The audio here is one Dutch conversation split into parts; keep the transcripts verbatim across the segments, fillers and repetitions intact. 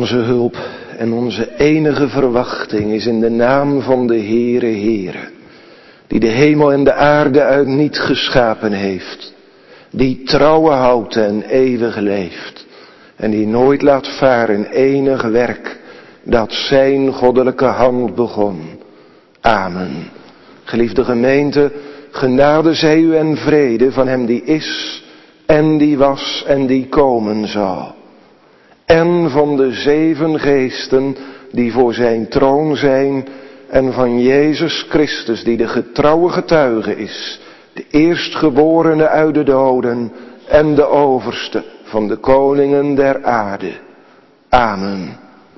Onze hulp en onze enige verwachting is in de naam van de Heere Heere, die de hemel en de aarde uit niet geschapen heeft, die trouwe houdt en eeuwig leeft, en die nooit laat varen enig werk dat zijn goddelijke hand begon. Amen. Geliefde gemeente, genade zij u en vrede van hem die is en die was en die komen zal. En van de zeven geesten die voor zijn troon zijn en van Jezus Christus die de getrouwe getuige is, de eerstgeborene uit de doden en de overste van de koningen der aarde. Amen.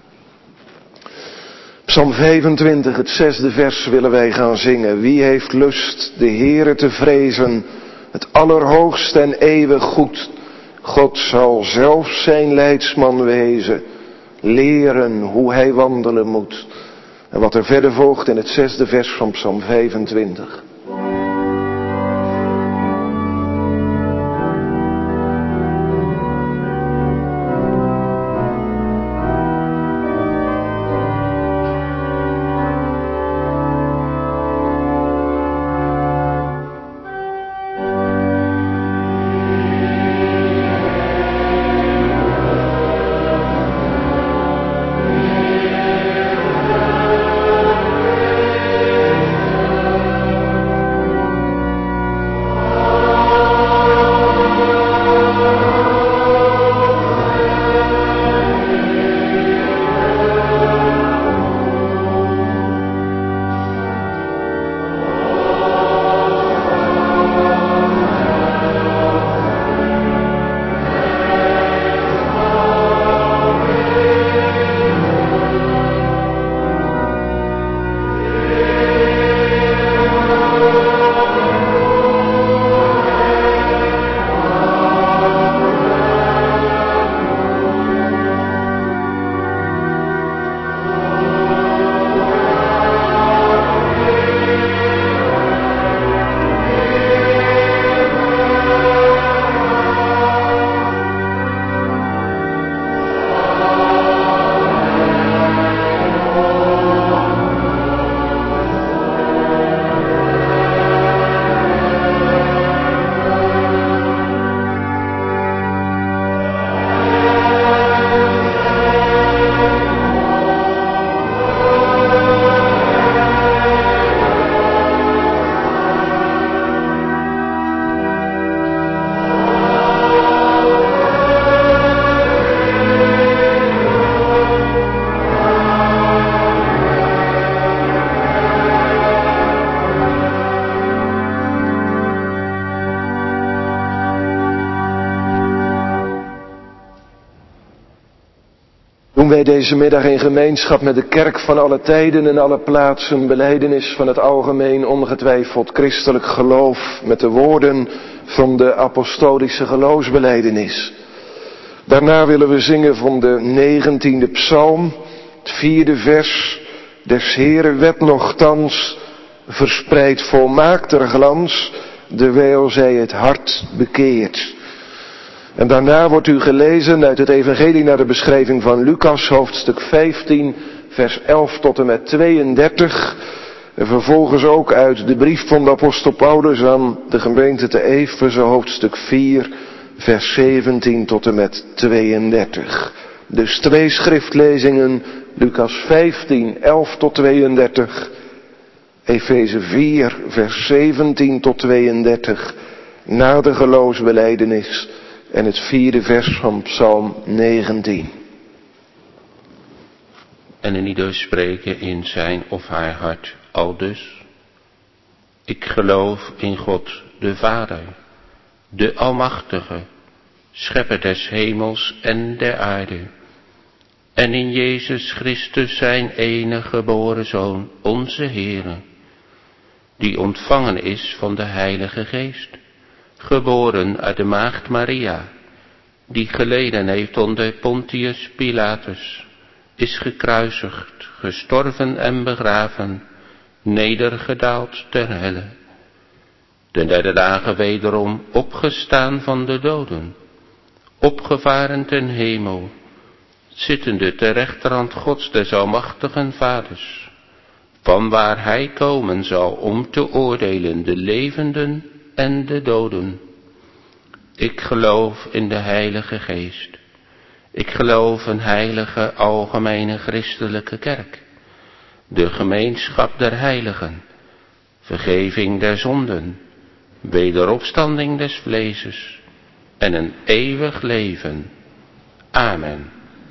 Psalm vijfentwintig, het zesde vers willen wij gaan zingen. Wie heeft lust de Heere te vrezen, het allerhoogst en eeuwig goed. God zal zelf zijn leidsman wezen, leren hoe hij wandelen moet. En wat er verder volgt in het zesde vers van Psalm vijfentwintig. Doen wij deze middag in gemeenschap met de kerk van alle tijden en alle plaatsen belijdenis van het algemeen ongetwijfeld christelijk geloof met de woorden van de apostolische geloofsbelijdenis. Daarna willen we zingen van de negentiende psalm, het vierde vers. Des Heeren wet nochtans verspreidt volmaakter glans, dewijl zij het hart bekeert. En daarna wordt u gelezen uit het evangelie naar de beschrijving van Lucas, hoofdstuk vijftien, vers elf tot en met tweeëndertig. En vervolgens ook uit de brief van de apostel Paulus aan de gemeente te Efeze, hoofdstuk vier, vers zeventien tot en met tweeëndertig. Dus twee schriftlezingen, Lucas vijftien, elf tot tweeëndertig, Efeze vier, vers zeventien tot tweeëndertig, na de geloofsbelijdenis en het vierde vers van Psalm negentien. En een ieder spreken in zijn of haar hart aldus: Ik geloof in God de Vader, de Almachtige, Schepper des hemels en der aarde, en in Jezus Christus zijn enige geboren Zoon, onze Heere, die ontvangen is van de Heilige Geest, geboren uit de maagd Maria, die geleden heeft onder Pontius Pilatus, is gekruisigd, gestorven en begraven, nedergedaald ter helle, de derde dagen wederom opgestaan van de doden, opgevaren ten hemel, zittende ter rechterhand Gods des almachtigen Vaders, van waar hij komen zal om te oordelen de levenden en de doden. Ik geloof in de Heilige Geest. Ik geloof een heilige, algemene christelijke kerk, de gemeenschap der heiligen, vergeving der zonden, wederopstanding des vleeses en een eeuwig leven. Amen.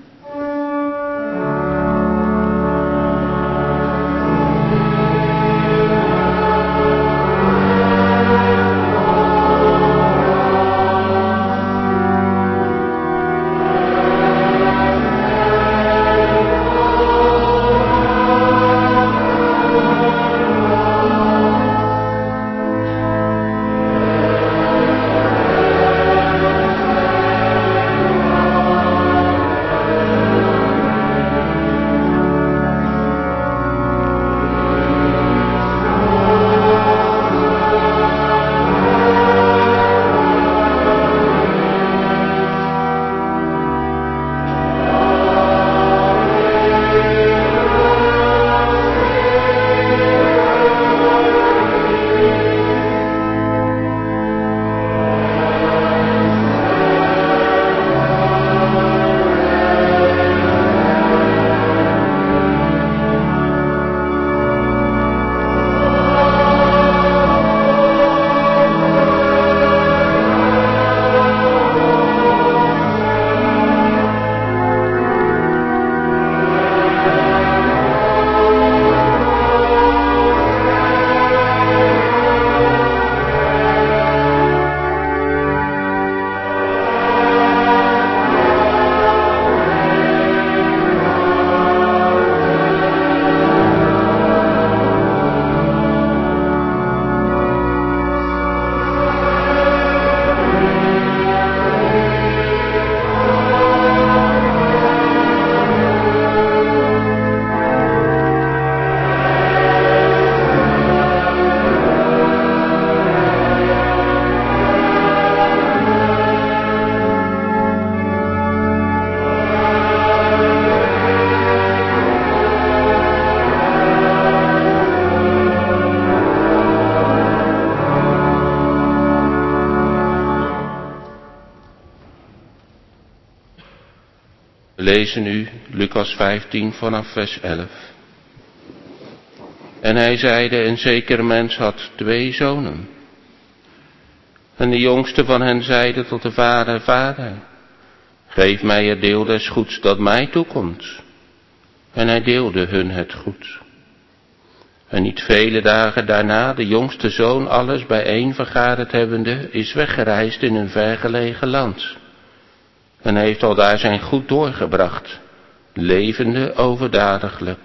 We lezen nu Lucas vijftien vanaf vers elf. En hij zeide, een zeker mens had twee zonen. En de jongste van hen zeide tot de vader, vader, geef mij het deel des goeds dat mij toekomt. En hij deelde hun het goed. En niet vele dagen daarna, de jongste zoon alles bijeen vergaderd hebbende, is weggereisd in een vergelegen land. En heeft al daar zijn goed doorgebracht, levende overdadiglijk.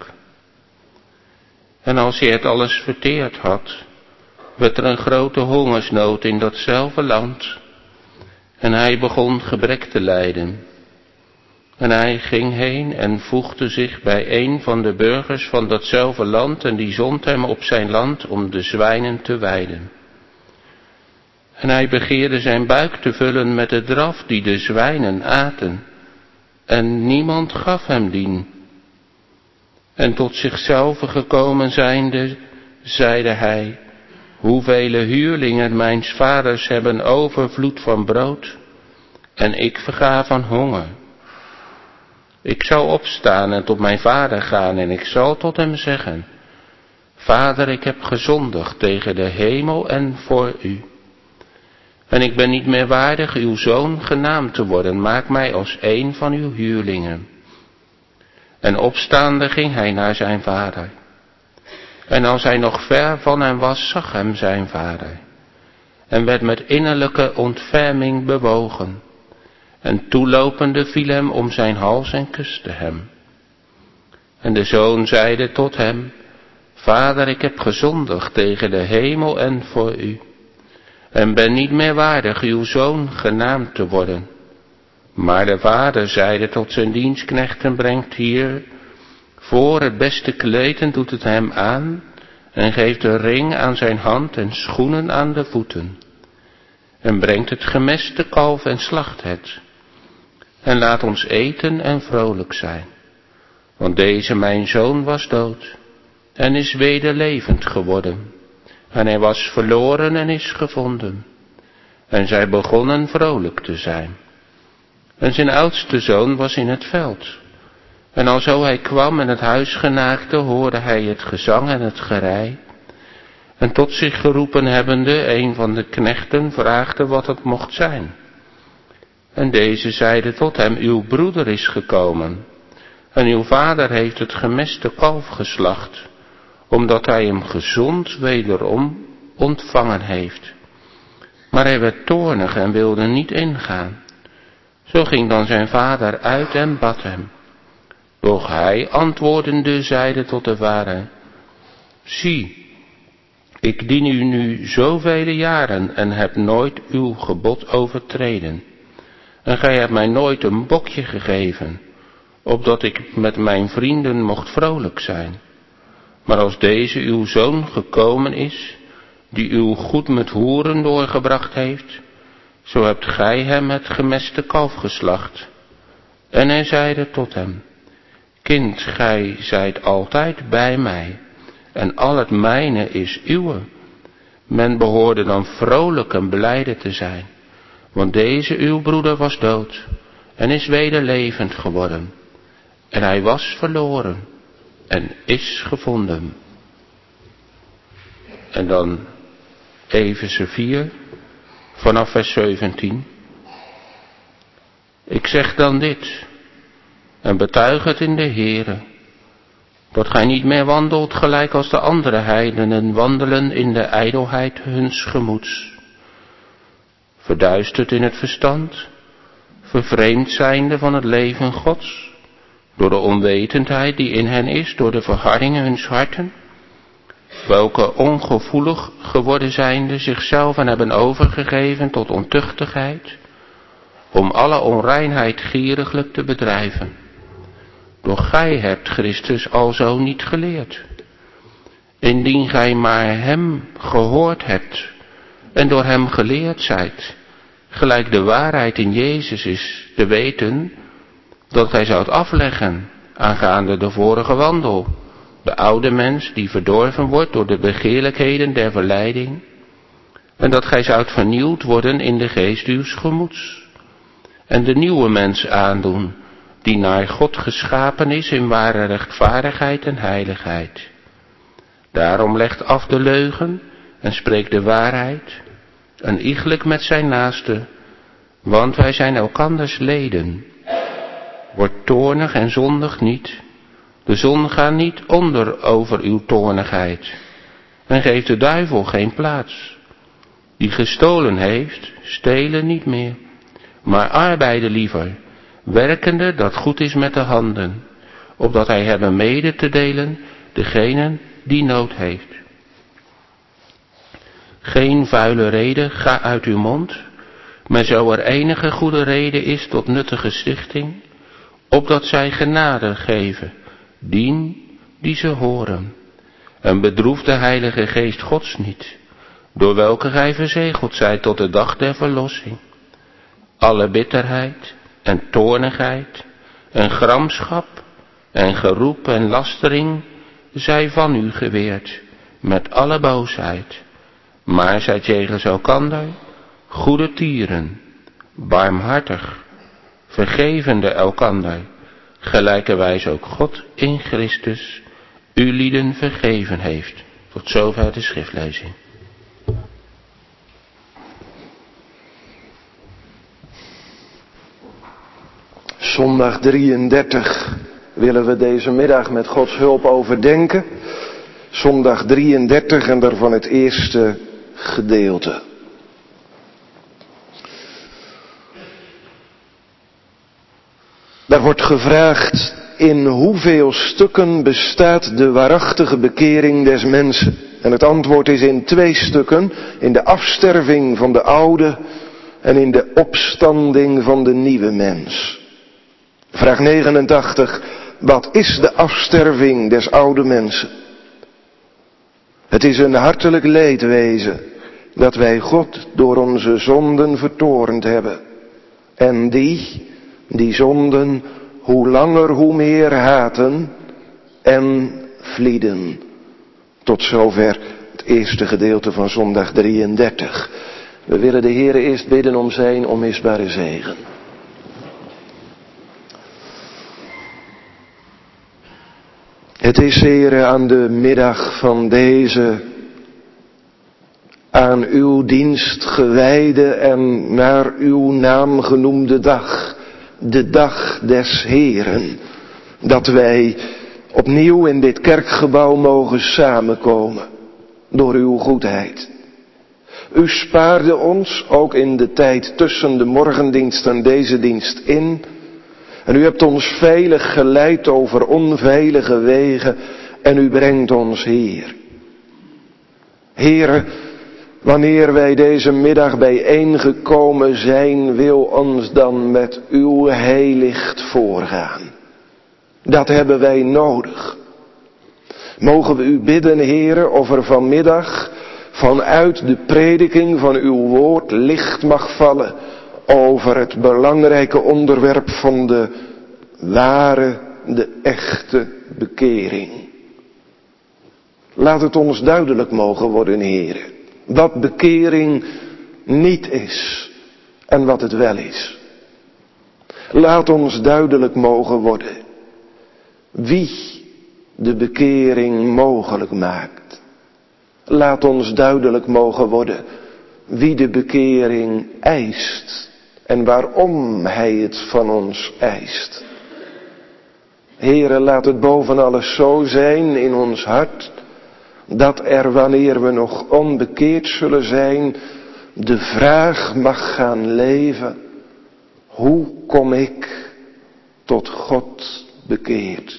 En als hij het alles verteerd had, werd er een grote hongersnood in datzelfde land. En hij begon gebrek te lijden. En hij ging heen en voegde zich bij een van de burgers van datzelfde land, en die zond hem op zijn land om de zwijnen te weiden. En hij begeerde zijn buik te vullen met de draf die de zwijnen aten, en niemand gaf hem dien. En tot zichzelf gekomen zijnde, zeide hij, hoevele huurlingen mijns vaders hebben overvloed van brood, en ik verga van honger. Ik zal opstaan en tot mijn vader gaan, en ik zal tot hem zeggen, Vader, ik heb gezondigd tegen de hemel en voor u. En ik ben niet meer waardig uw zoon genaamd te worden, maak mij als een van uw huurlingen. En opstaande ging hij naar zijn vader. En als hij nog ver van hem was, zag hem zijn vader. En werd met innerlijke ontferming bewogen. En toelopende viel hem om zijn hals en kuste hem. En de zoon zeide tot hem, Vader, ik heb gezondigd tegen de hemel en voor u. En ben niet meer waardig uw zoon genaamd te worden. Maar de vader zeide tot zijn dienstknechten, brengt hier voor het beste kleed en doet het hem aan, en geeft een ring aan zijn hand en schoenen aan de voeten. En brengt het gemeste kalf en slacht het. en laat ons eten en vrolijk zijn. Want deze mijn zoon was dood en is weder levend geworden. En hij was verloren en is gevonden. En zij begonnen vrolijk te zijn. En zijn oudste zoon was in het veld. En alzo hij kwam en het huis genaakte, hoorde hij het gezang en het gerei. En tot zich geroepen hebbende, een van de knechten vraagde wat het mocht zijn. En deze zeide tot hem, uw broeder is gekomen. En uw vader heeft het gemeste kalf geslacht, omdat hij hem gezond wederom ontvangen heeft. Maar hij werd toornig en wilde niet ingaan. Zo ging dan zijn vader uit en bad hem. Doch hij antwoordende zeide tot de vader, zie, ik dien u nu zoveel jaren en heb nooit uw gebod overtreden. En gij hebt mij nooit een bokje gegeven, opdat ik met mijn vrienden mocht vrolijk zijn. Maar als deze uw zoon gekomen is, die uw goed met hoeren doorgebracht heeft, zo hebt gij hem het gemeste kalf geslacht. En hij zeide tot hem, kind, gij zijt altijd bij mij, en al het mijne is uwe. Men behoorde dan vrolijk en blijde te zijn, want deze uw broeder was dood, en is weder levend geworden. En hij was verloren, en is gevonden. En dan Efeze vier, vanaf vers zeventien. Ik zeg dan dit, en betuig het in de Heere, dat gij niet meer wandelt gelijk als de andere heidenen wandelen in de ijdelheid huns gemoeds. Verduisterd in het verstand, vervreemd zijnde van het leven Gods, door de onwetendheid die in hen is, door de verhardingen huns harten, welke ongevoelig geworden zijnde zichzelf en hebben overgegeven tot ontuchtigheid, om alle onreinheid gieriglijk te bedrijven. Doch gij hebt Christus alzo niet geleerd. Indien gij maar hem gehoord hebt en door hem geleerd zijt, gelijk de waarheid in Jezus is, te weten dat gij zoudt afleggen aangaande de vorige wandel, de oude mens die verdorven wordt door de begeerlijkheden der verleiding, en dat gij zoudt vernieuwd worden in de geest uws gemoeds, en de nieuwe mens aandoen, die naar God geschapen is in ware rechtvaardigheid en heiligheid. Daarom legt af de leugen en spreekt de waarheid, en iegelijk met zijn naaste, want wij zijn elkanders leden. Word toornig en zondig niet, de zon gaat niet onder over uw toornigheid, en geeft de duivel geen plaats. Die gestolen heeft, stelen niet meer, maar arbeiden liever, werkende dat goed is met de handen, opdat hij hebben mede te delen degenen die nood heeft. Geen vuile rede ga uit uw mond, maar zo er enige goede rede is tot nuttige stichting, opdat zij genade geven, dien die ze horen. En bedroef de Heilige Geest Gods niet, door welke gij verzegeld zijt tot de dag der verlossing. Alle bitterheid en toornigheid en gramschap en geroep en lastering zij van u geweerd, met alle boosheid. Maar zij jegens elkander goede tieren, barmhartig, vergevende elkander, gelijkerwijs ook God in Christus u lieden vergeven heeft. Tot zover de schriftlezing. Zondag drieëndertig willen we deze middag met Gods hulp overdenken. Zondag drieëndertig en daarvan het eerste gedeelte. Daar wordt gevraagd, in hoeveel stukken bestaat de waarachtige bekering des mensen? En het antwoord is in twee stukken, in de afsterving van de oude en in de opstanding van de nieuwe mens. Vraag negenentachtig, wat is de afsterving des oude mensen? Het is een hartelijk leedwezen dat wij God door onze zonden vertorend hebben en die die zonden hoe langer hoe meer haten en vlieden. Tot zover het eerste gedeelte van zondag drieëndertig. We willen de Heere eerst bidden om zijn onmisbare zegen. Het is, Heere, aan de middag van deze aan uw dienst gewijde en naar uw naam genoemde dag, de dag des Heeren, dat wij opnieuw in dit kerkgebouw mogen samenkomen door uw goedheid. U spaarde ons ook in de tijd tussen de morgendienst en deze dienst in. En u hebt ons veilig geleid over onveilige wegen en u brengt ons hier. Heere, wanneer wij deze middag bijeengekomen zijn, wil ons dan met uw heiligt voorgaan. Dat hebben wij nodig. Mogen we u bidden, Heere, of er vanmiddag vanuit de prediking van uw woord licht mag vallen over het belangrijke onderwerp van de ware, de echte bekering. Laat het ons duidelijk mogen worden, Heere, wat bekering niet is en wat het wel is. Laat ons duidelijk mogen worden wie de bekering mogelijk maakt. Laat ons duidelijk mogen worden wie de bekering eist en waarom hij het van ons eist. Heere, laat het boven alles zo zijn in ons hart, dat er, wanneer we nog onbekeerd zullen zijn, de vraag mag gaan leven: hoe kom ik tot God bekeerd?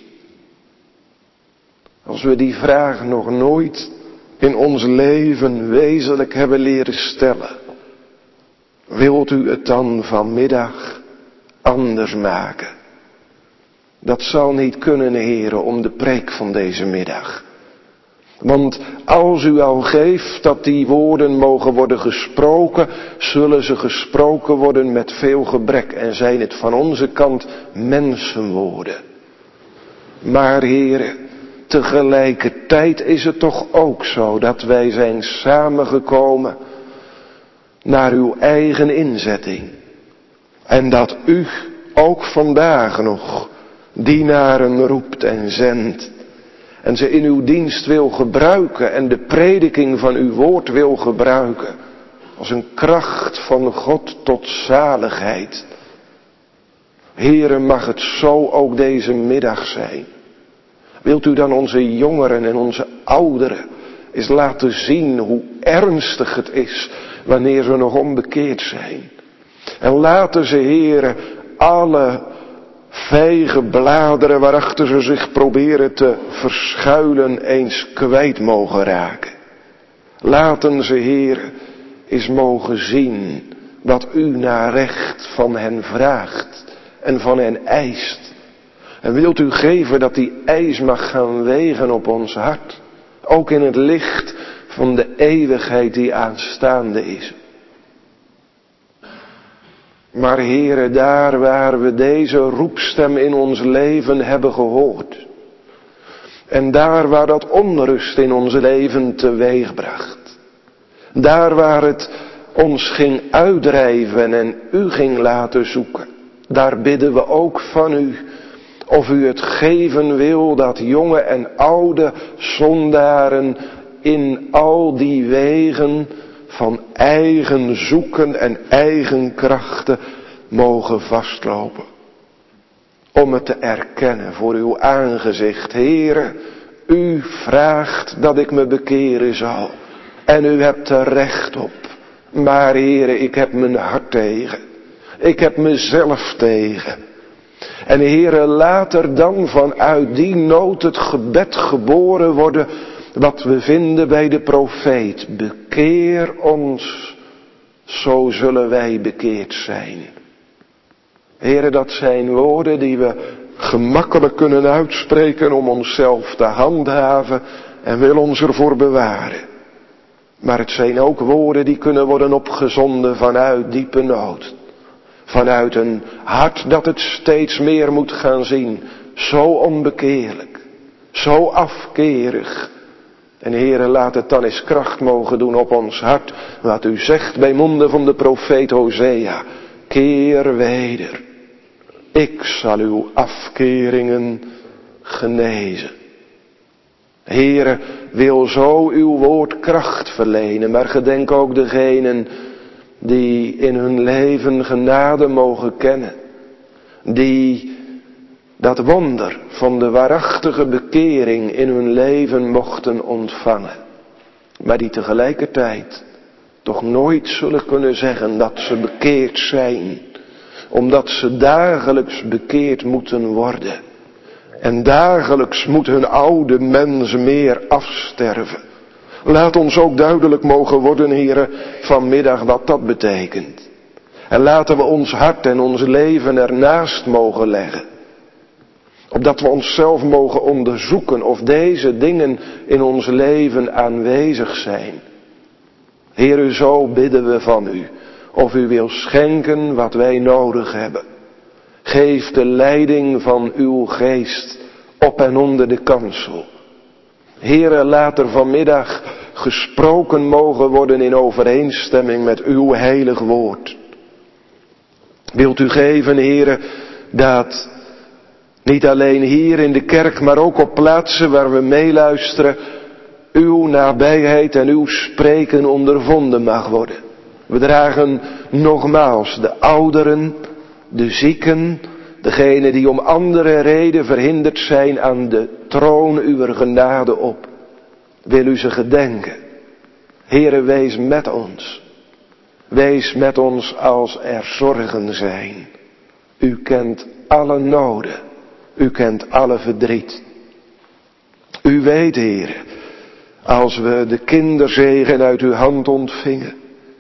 Als we die vraag nog nooit in ons leven wezenlijk hebben leren stellen, wilt u het dan vanmiddag anders maken? Dat zal niet kunnen, Heere, om de preek van deze middag. Want als u al geeft dat die woorden mogen worden gesproken, zullen ze gesproken worden met veel gebrek en zijn het van onze kant mensenwoorden. Maar, Heere, tegelijkertijd is het toch ook zo dat wij zijn samengekomen naar uw eigen inzetting. En dat u ook vandaag nog dienaren roept en zendt. En ze in uw dienst wil gebruiken en de prediking van uw woord wil gebruiken. Als een kracht van God tot zaligheid. Heere, mag het zo ook deze middag zijn. Wilt u dan onze jongeren en onze ouderen eens laten zien hoe ernstig het is wanneer ze nog onbekeerd zijn. En laten ze, Heere, alle vijge bladeren waarachter ze zich proberen te verschuilen eens kwijt mogen raken. Laten ze, Heere, eens mogen zien wat u naar recht van hen vraagt en van hen eist. En wilt u geven dat die eis mag gaan wegen op ons hart. Ook in het licht van de eeuwigheid die aanstaande is. Maar Heere, daar waar we deze roepstem in ons leven hebben gehoord. En daar waar dat onrust in ons leven teweegbracht. Daar waar het ons ging uitdrijven en u ging laten zoeken. Daar bidden we ook van u. Of u het geven wil dat jonge en oude zondaren in al die wegen van eigen zoeken en eigen krachten mogen vastlopen. Om het te erkennen voor uw aangezicht. Heere, u vraagt dat ik me bekeren zal. En u hebt er recht op. Maar Heere, ik heb mijn hart tegen. Ik heb mezelf tegen. En Heere, laat er dan vanuit die nood het gebed geboren worden wat we vinden bij de profeet. Bekeer ons, zo zullen wij bekeerd zijn. Heere, dat zijn woorden die we gemakkelijk kunnen uitspreken om onszelf te handhaven en wil ons ervoor bewaren. Maar het zijn ook woorden die kunnen worden opgezonden vanuit diepe nood. Vanuit een hart dat het steeds meer moet gaan zien. Zo onbekeerlijk. Zo afkerig. En Heere, laat het dan eens kracht mogen doen op ons hart. Wat u zegt bij monden van de profeet Hosea. Keer weder. Ik zal uw afkeringen genezen. Heere, wil zo uw woord kracht verlenen. Maar gedenk ook degenen die in hun leven genade mogen kennen. Die dat wonder van de waarachtige bekering in hun leven mochten ontvangen. Maar die tegelijkertijd toch nooit zullen kunnen zeggen dat ze bekeerd zijn. Omdat ze dagelijks bekeerd moeten worden. En dagelijks moet hun oude mens meer afsterven. Laat ons ook duidelijk mogen worden, Heere, vanmiddag wat dat betekent. En laten we ons hart en ons leven ernaast mogen leggen. Opdat we onszelf mogen onderzoeken of deze dingen in ons leven aanwezig zijn. Heere, zo bidden we van u. Of u wil schenken wat wij nodig hebben. Geef de leiding van uw geest op en onder de kansel. Heere, laat er vanmiddag gesproken mogen worden in overeenstemming met uw heilig woord. Wilt u geven, Heere, dat niet alleen hier in de kerk, maar ook op plaatsen waar we meeluisteren, uw nabijheid en uw spreken ondervonden mag worden. We dragen nogmaals de ouderen, de zieken, degenen die om andere reden verhinderd zijn aan de troon uw genade op. Wil u ze gedenken. Heere, wees met ons. Wees met ons als er zorgen zijn. U kent alle noden. U kent alle verdriet. U weet, Heere, als we de kinderzegen uit uw hand ontvingen.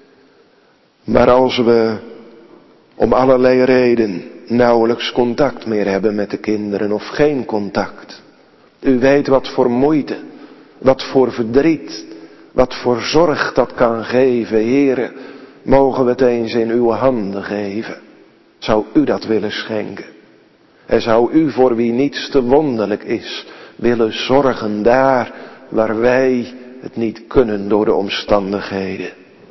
Maar als we om allerlei reden nauwelijks contact meer hebben met de kinderen of geen contact. U weet wat voor moeite, wat voor verdriet, wat voor zorg dat kan geven. Heere, mogen we het eens in uw handen geven. Zou u dat willen schenken? En zou u, voor wie niets te wonderlijk is, willen zorgen daar waar wij het niet kunnen door de omstandigheden.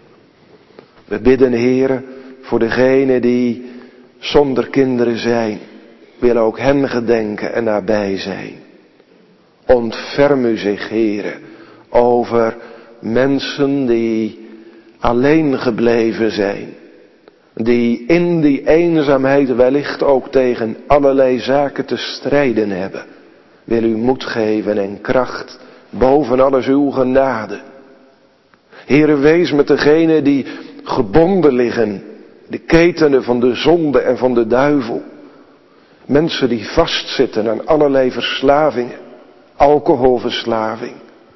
We bidden, Heere, voor degenen die zonder kinderen zijn. Willen ook hen gedenken en nabij zijn. Ontferm u zich, Heere, over mensen die alleen gebleven zijn. Die in die eenzaamheid wellicht ook tegen allerlei zaken te strijden hebben. Wil u moed geven en kracht, boven alles uw genade. Heere, wees met degenen die gebonden liggen, de ketenen van de zonde en van de duivel. Mensen die vastzitten aan allerlei verslavingen, alcoholverslaving,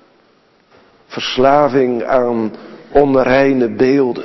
verslaving aan onreine beelden,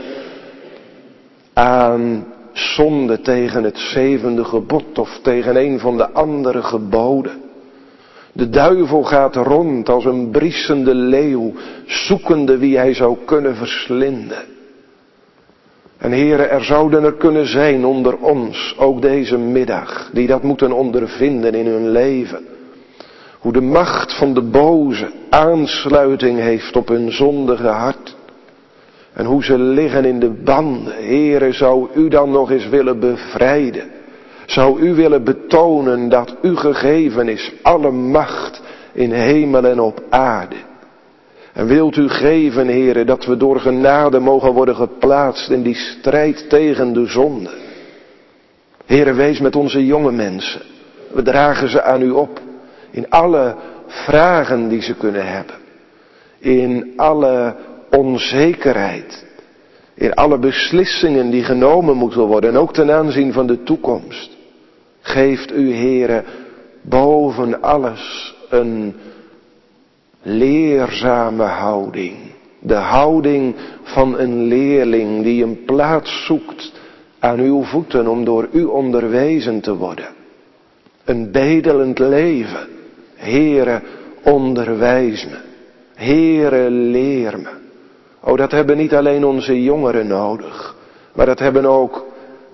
aan zonde tegen het zevende gebod of tegen een van de andere geboden. De duivel gaat rond als een briesende leeuw, zoekende wie hij zou kunnen verslinden. En Heere, er zouden er kunnen zijn onder ons, ook deze middag, die dat moeten ondervinden in hun leven. Hoe de macht van de boze aansluiting heeft op hun zondige hart. En hoe ze liggen in de banden. Heere, zou u dan nog eens willen bevrijden. Zou u willen betonen dat u gegeven is alle macht in hemel en op aarde. En wilt u geven, Heere, dat we door genade mogen worden geplaatst in die strijd tegen de zonde. Heere, wees met onze jonge mensen. We dragen ze aan u op. In alle vragen die ze kunnen hebben. In alle onzekerheid. In alle beslissingen die genomen moeten worden. En ook ten aanzien van de toekomst. Geeft u, Heere, boven alles een leerzame houding. De houding van een leerling die een plaats zoekt aan uw voeten om door u onderwezen te worden. Een bedelend leven. Heere, onderwijs me. Heere, leer me. O, dat hebben niet alleen onze jongeren nodig. Maar dat hebben ook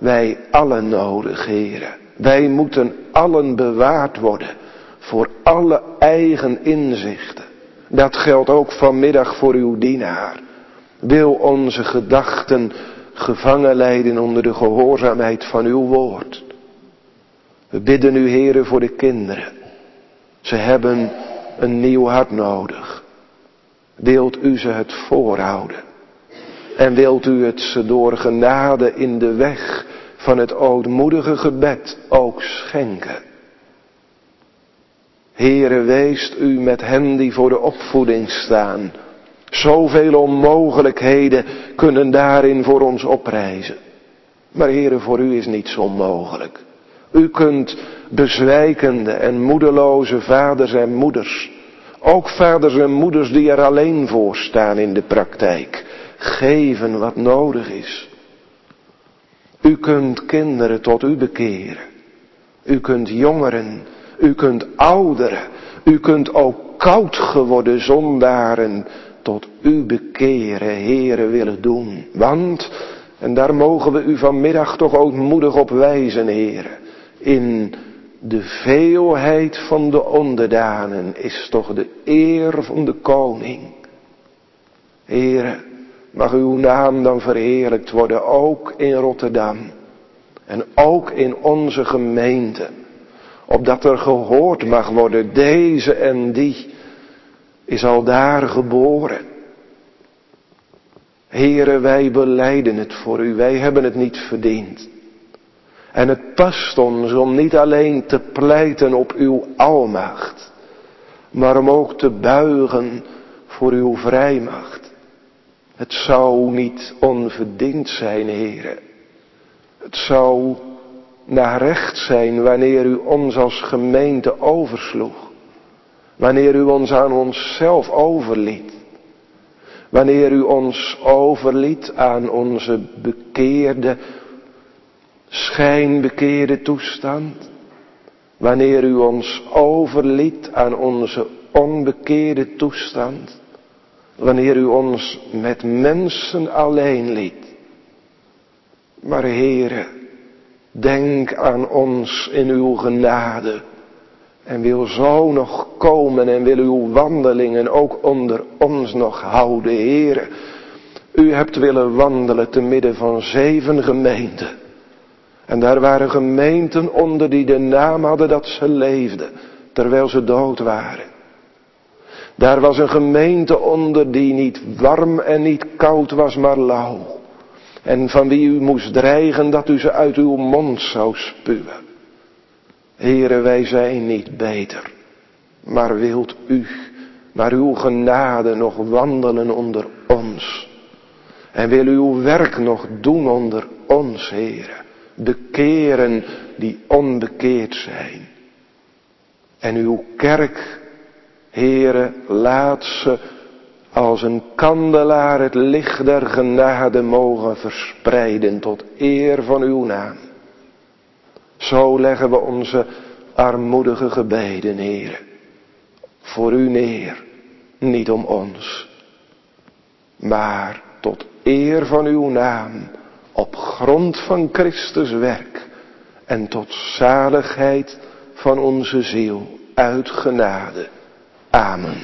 wij allen nodig, Heere. Wij moeten allen bewaard worden voor alle eigen inzichten. Dat geldt ook vanmiddag voor uw dienaar. Wil onze gedachten gevangen leiden onder de gehoorzaamheid van uw woord. We bidden u, Heere, voor de kinderen. Ze hebben een nieuw hart nodig. Wilt u ze het voorhouden? En wilt u het ze door genade in de weg van het ootmoedige gebed ook schenken? Heere, weest u met hen die voor de opvoeding staan. Zoveel onmogelijkheden kunnen daarin voor ons oprijzen. Maar Heere, voor u is niets onmogelijk. U kunt bezwijkende en moedeloze vaders en moeders, ook vaders en moeders die er alleen voor staan in de praktijk, geven wat nodig is. U kunt kinderen tot u bekeren. U kunt jongeren, u kunt ouderen, u kunt ook koud geworden zondaren tot u bekeren, Heere, willen doen. Want, en daar mogen we u vanmiddag toch ook moedig op wijzen, Heere, in de veelheid van de onderdanen is toch de eer van de koning. Heere, mag uw naam dan verheerlijkt worden, ook in Rotterdam. En ook in onze gemeente. Opdat er gehoord mag worden, deze en die is al daar geboren. Heere, wij belijden het voor u, wij hebben het niet verdiend. En het past ons om niet alleen te pleiten op uw almacht, maar om ook te buigen voor uw vrijmacht. Het zou niet onverdiend zijn, Heere. Het zou naar recht zijn wanneer u ons als gemeente oversloeg. Wanneer u ons aan onszelf overliet. Wanneer u ons overliet aan onze bekeerde, schijnbekeerde toestand. Wanneer u ons overliet aan onze onbekeerde toestand. Wanneer u ons met mensen alleen liet. Maar Heere, denk aan ons in uw genade. En wil zo nog komen en wil uw wandelingen ook onder ons nog houden, Heere. U hebt willen wandelen te midden van zeven gemeenten. En daar waren gemeenten onder die de naam hadden dat ze leefden, terwijl ze dood waren. Daar was een gemeente onder die niet warm en niet koud was, maar lauw. En van wie u moest dreigen dat u ze uit uw mond zou spuwen. Heere, wij zijn niet beter, maar wilt u, naar uw genade, nog wandelen onder ons. En wil uw werk nog doen onder ons, Heere. Bekeren die onbekeerd zijn. En uw kerk, Heere, laat ze als een kandelaar het licht der genade mogen verspreiden tot eer van uw naam. Zo leggen we onze armoedige gebeden, Heere, voor u neer, niet om ons, maar tot eer van uw naam, op grond van Christus werk en tot zaligheid van onze ziel, uit genade. Amen.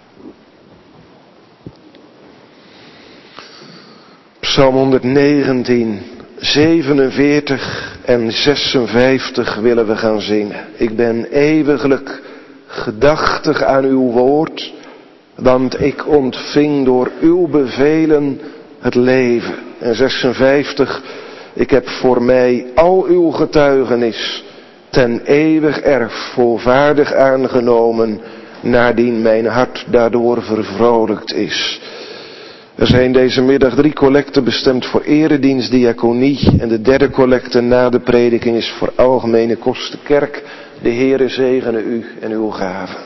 Psalm honderdnegentien, zevenenveertig en zesenvijftig willen we gaan zingen. Ik ben eeuwiglijk gedachtig aan uw woord, want ik ontving door uw bevelen het leven. En zesenvijftig, ik heb voor mij al uw getuigenis ten eeuwig erf volvaardig aangenomen, naardien mijn hart daardoor vervrolijkt is. Er zijn deze middag drie collecten bestemd voor eredienst, diaconie. En de derde collecte na de prediking is voor algemene kostenkerk. De Heere zegene u en uw gaven.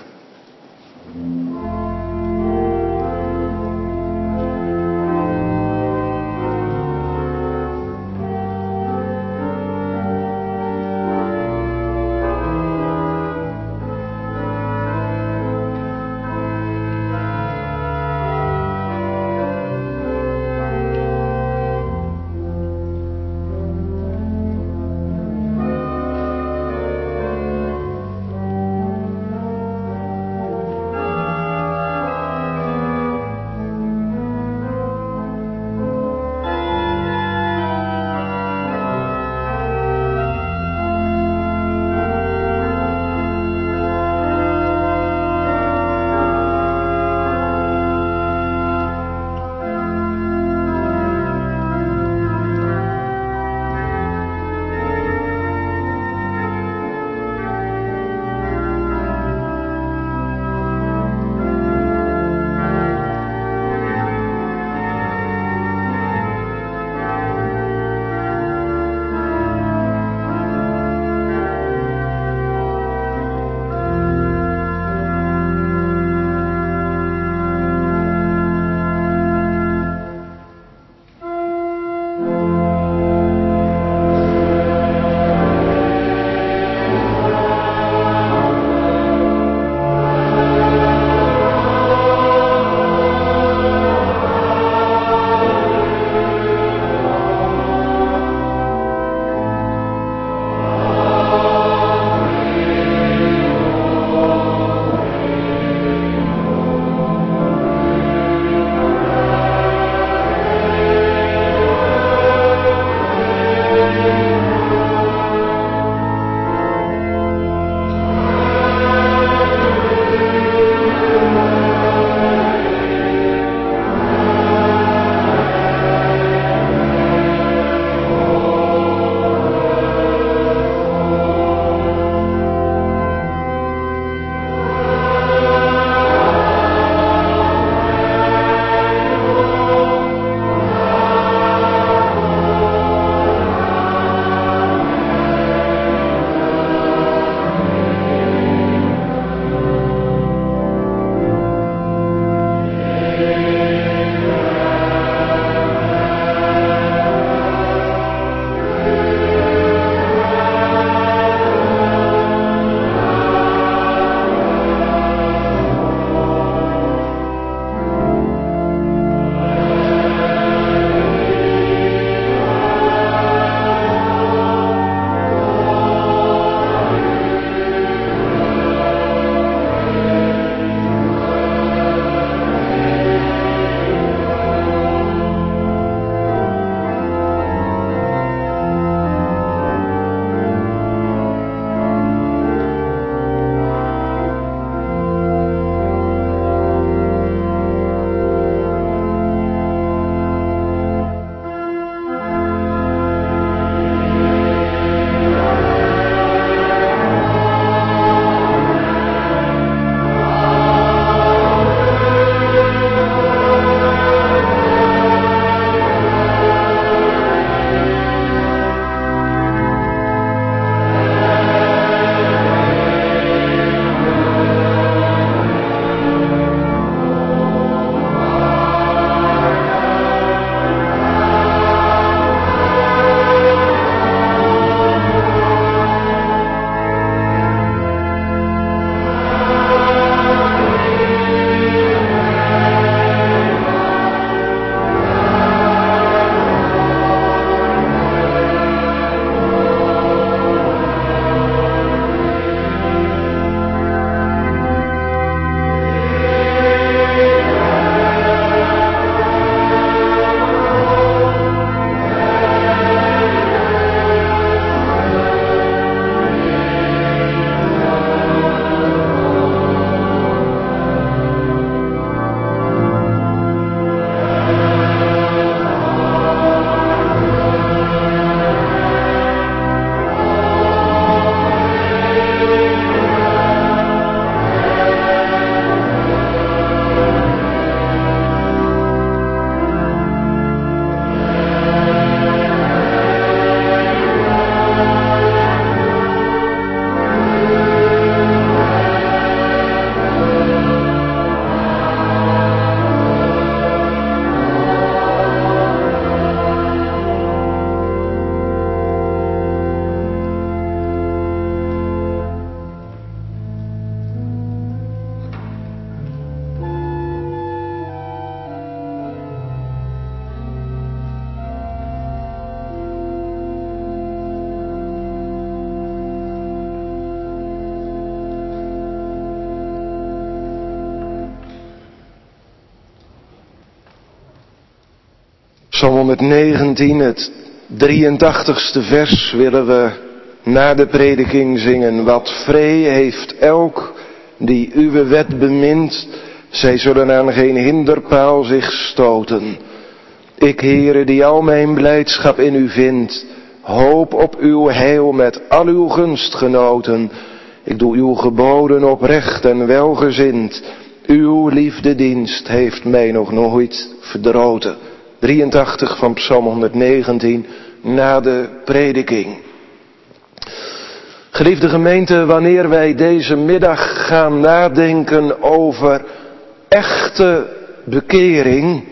Psalm honderdnegentien, het drieëntachtigste vers, willen we na de prediking zingen. Wat vree heeft elk die uwe wet bemint, zij zullen aan geen hinderpaal zich stoten. Ik, Heere, die al mijn blijdschap in u vind, hoop op uw heil met al uw gunstgenoten. Ik doe uw geboden oprecht en welgezind. Uw liefdedienst heeft mij nog nooit verdroten. drieëntachtig van Psalm honderdnegentien, na de prediking. Geliefde gemeente, wanneer wij deze middag gaan nadenken over echte bekering,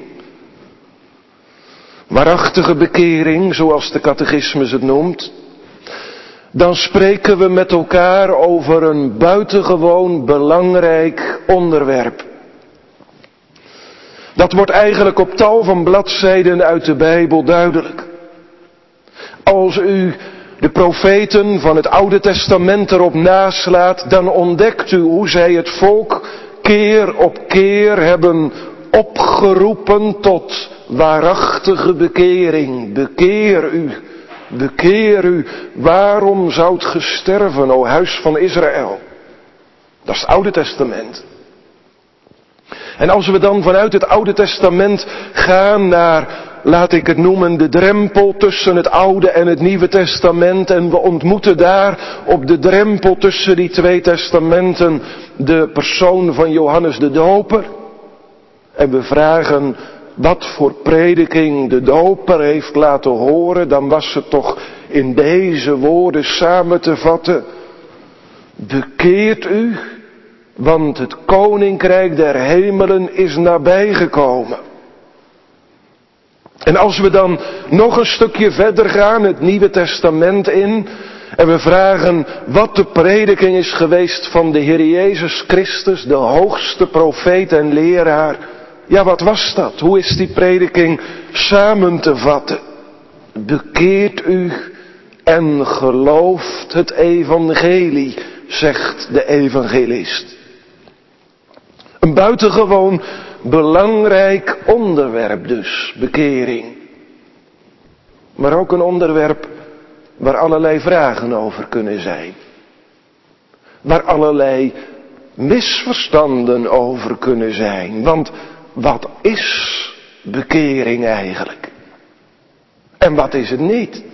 waarachtige bekering, zoals de catechismus het noemt, dan spreken we met elkaar over een buitengewoon belangrijk onderwerp. Dat wordt eigenlijk op tal van bladzijden uit de Bijbel duidelijk. Als u de profeten van het Oude Testament erop naslaat, dan ontdekt u hoe zij het volk keer op keer hebben opgeroepen tot waarachtige bekering. Bekeer u, bekeer u. Waarom zoudt ge sterven, o huis van Israël? Dat is het Oude Testament. En als we dan vanuit het Oude Testament gaan naar, laat ik het noemen, de drempel tussen het Oude en het Nieuwe Testament, en we ontmoeten daar op de drempel tussen die twee testamenten de persoon van Johannes de Doper, en we vragen wat voor prediking de Doper heeft laten horen, dan was het toch in deze woorden samen te vatten: bekeert u, want het koninkrijk der hemelen is nabijgekomen. En als we dan nog een stukje verder gaan, het Nieuwe Testament in, en we vragen wat de prediking is geweest van de Heer Jezus Christus, de hoogste profeet en leraar. Ja, wat was dat? Hoe is die prediking samen te vatten? Bekeert u en gelooft het evangelie, zegt de evangelist. Een buitengewoon belangrijk onderwerp dus, bekering. Maar ook een onderwerp waar allerlei vragen over kunnen zijn. Waar allerlei misverstanden over kunnen zijn. Want wat is bekering eigenlijk? En wat is het niet?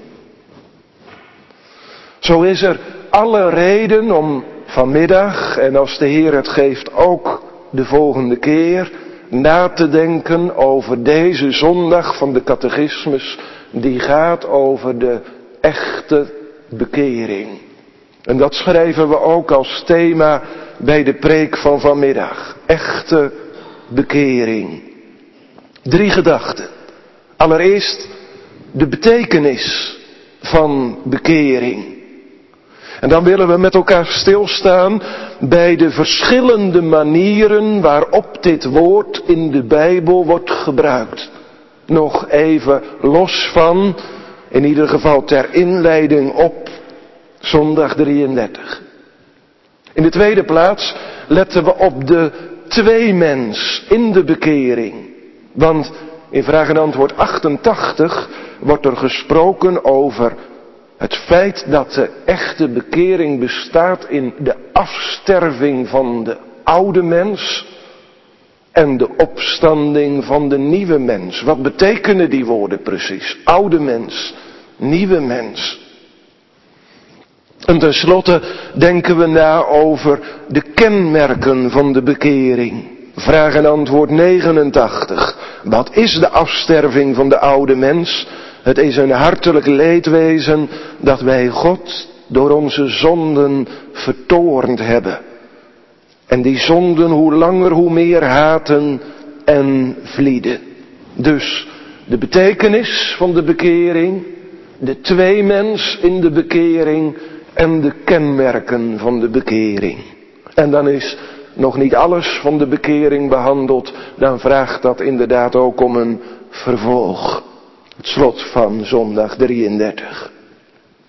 Zo is er alle reden om vanmiddag, en als de Heer het geeft ook de volgende keer, na te denken over deze zondag van de catechismus, die gaat over de echte bekering. En dat schrijven we ook als thema bij de preek van vanmiddag. Echte bekering. Drie gedachten. Allereerst de betekenis van bekering. En dan willen we met elkaar stilstaan bij de verschillende manieren waarop dit woord in de Bijbel wordt gebruikt. Nog even los van, in ieder geval ter inleiding op, zondag drieëndertig. In de tweede plaats letten we op de tweemens in de bekering. Want in vraag en antwoord achtentachtig wordt er gesproken over het feit dat de echte bekering bestaat in de afsterving van de oude mens en de opstanding van de nieuwe mens. Wat betekenen die woorden precies? Oude mens, nieuwe mens. En tenslotte denken we na over de kenmerken van de bekering. Vraag en antwoord negenentachtig. Wat is de afsterving van de oude mens? Het is een hartelijk leedwezen dat wij God door onze zonden vertoornd hebben. En die zonden hoe langer hoe meer haten en vlieden. Dus de betekenis van de bekering, de tweemens in de bekering en de kenmerken van de bekering. En dan is nog niet alles van de bekering behandeld, dan vraagt dat inderdaad ook om een vervolg. Het slot van zondag drieëndertig.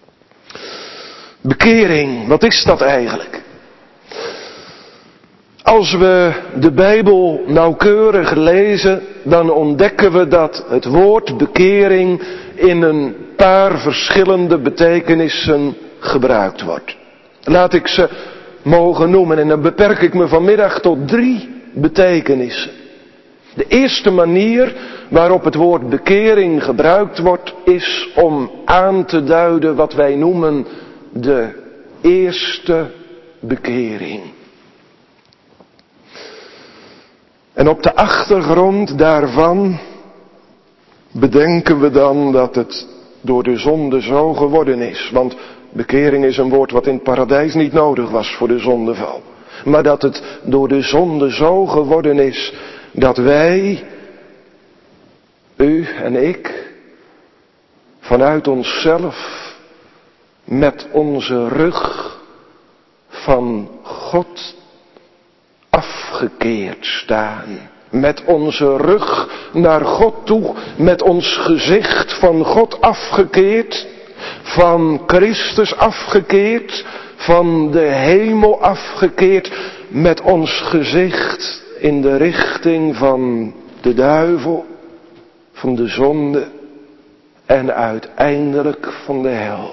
Bekering, wat is dat eigenlijk? Als we de Bijbel nauwkeurig lezen, dan ontdekken we dat het woord bekering in een paar verschillende betekenissen gebruikt wordt. Laat ik ze mogen noemen en dan beperk ik me vanmiddag tot drie betekenissen. De eerste manier waarop het woord bekering gebruikt wordt, is om aan te duiden wat wij noemen de eerste bekering. En op de achtergrond daarvan bedenken we dan dat het door de zonde zo geworden is. Want bekering is een woord wat in het paradijs niet nodig was voor de zondeval. Maar dat het door de zonde zo geworden is dat wij, u en ik, vanuit onszelf met onze rug van God afgekeerd staan. Met onze rug naar God toe, met ons gezicht van God afgekeerd, van Christus afgekeerd, van de hemel afgekeerd, met ons gezicht in de richting van de duivel, van de zonde en uiteindelijk van de hel.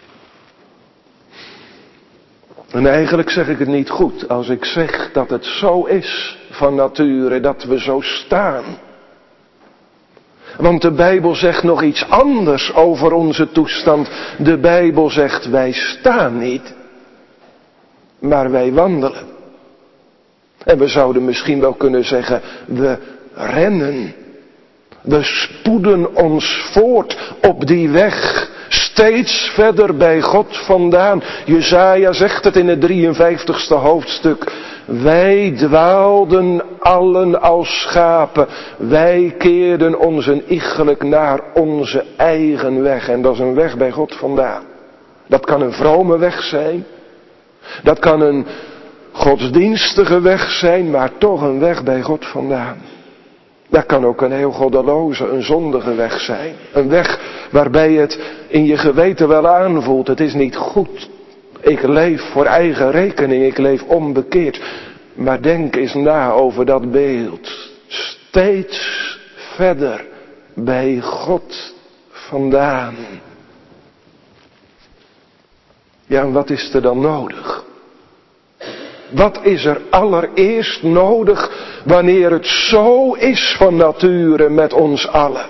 En eigenlijk zeg ik het niet goed als ik zeg dat het zo is van nature dat we zo staan. Want de Bijbel zegt nog iets anders over onze toestand. De Bijbel zegt wij staan niet, maar wij wandelen. En we zouden misschien wel kunnen zeggen, we rennen. We spoeden ons voort op die weg, steeds verder bij God vandaan. Jesaja zegt het in het drieënvijftigste hoofdstuk. Wij dwaalden allen als schapen. Wij keerden ons een iegelijk naar onze eigen weg. En dat is een weg bij God vandaan. Dat kan een vrome weg zijn. Dat kan een godsdienstige weg zijn, maar toch een weg bij God vandaan. Dat kan ook een heel goddeloze, een zondige weg zijn. Een weg waarbij het in je geweten wel aanvoelt. Het is niet goed. Ik leef voor eigen rekening. Ik leef onbekeerd. Maar denk eens na over dat beeld. Steeds verder bij God vandaan. Ja, en wat is er dan nodig? Wat is er allereerst nodig wanneer het zo is van nature met ons allen?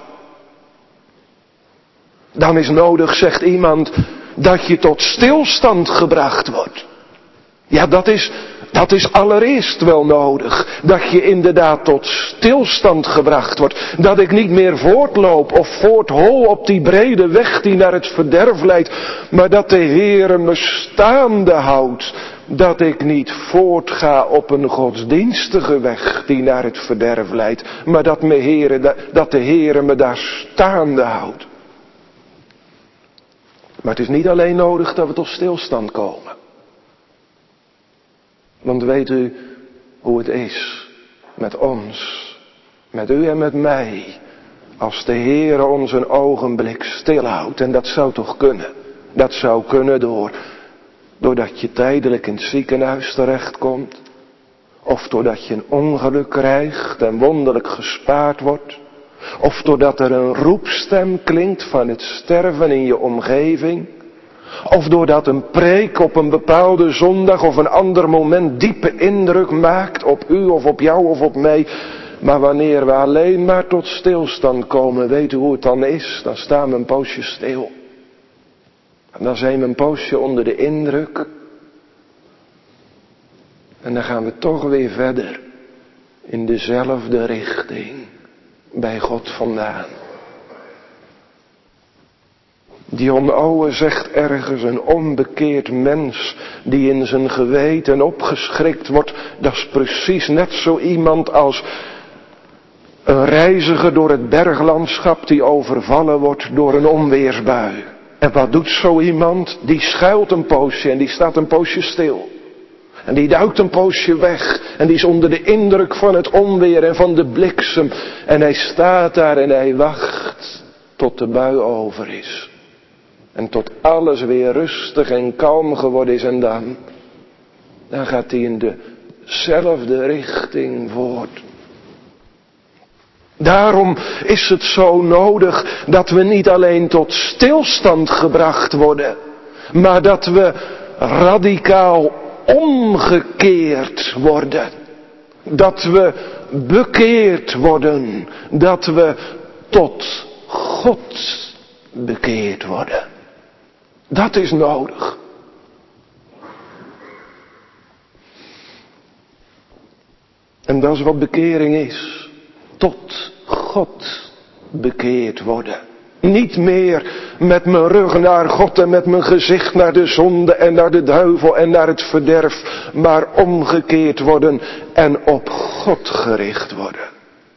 Dan is nodig, zegt iemand, dat je tot stilstand gebracht wordt. Ja, dat is, dat is allereerst wel nodig. Dat je inderdaad tot stilstand gebracht wordt. Dat ik niet meer voortloop of voorthol op die brede weg die naar het verderf leidt. Maar dat de Heere me staande houdt. Dat ik niet voortga op een godsdienstige weg die naar het verderf leidt. Maar dat, me Heere, dat de Heere me daar staande houdt. Maar het is niet alleen nodig dat we tot stilstand komen. Want weet u hoe het is met ons, met u en met mij, als de Heere ons een ogenblik stilhoudt. En dat zou toch kunnen. Dat zou kunnen door, doordat je tijdelijk in het ziekenhuis terechtkomt. Of doordat je een ongeluk krijgt en wonderlijk gespaard wordt. Of doordat er een roepstem klinkt van het sterven in je omgeving. Of doordat een preek op een bepaalde zondag of een ander moment diepe indruk maakt op u of op jou of op mij. Maar wanneer we alleen maar tot stilstand komen, weet u hoe het dan is? Dan staan we een poosje stil. En dan zijn we een poosje onder de indruk. En dan gaan we toch weer verder in dezelfde richting bij God vandaan. John Owen zegt ergens, een onbekeerd mens die in zijn geweten opgeschrikt wordt, dat is precies net zo iemand als een reiziger door het berglandschap die overvallen wordt door een onweersbui. En wat doet zo iemand? Die schuilt een poosje en die staat een poosje stil. En die duikt een poosje weg. En die is onder de indruk van het onweer en van de bliksem. En hij staat daar en hij wacht tot de bui over is. En tot alles weer rustig en kalm geworden is. En dan, dan gaat hij in de dezelfde richting voort. Daarom is het zo nodig dat we niet alleen tot stilstand gebracht worden, maar dat we radicaal omgekeerd worden. Dat we bekeerd worden. Dat we tot God bekeerd worden. Dat is nodig. En dat is wat bekering is. Tot God bekeerd worden. Niet meer met mijn rug naar God en met mijn gezicht naar de zonde en naar de duivel en naar het verderf. Maar omgekeerd worden en op God gericht worden.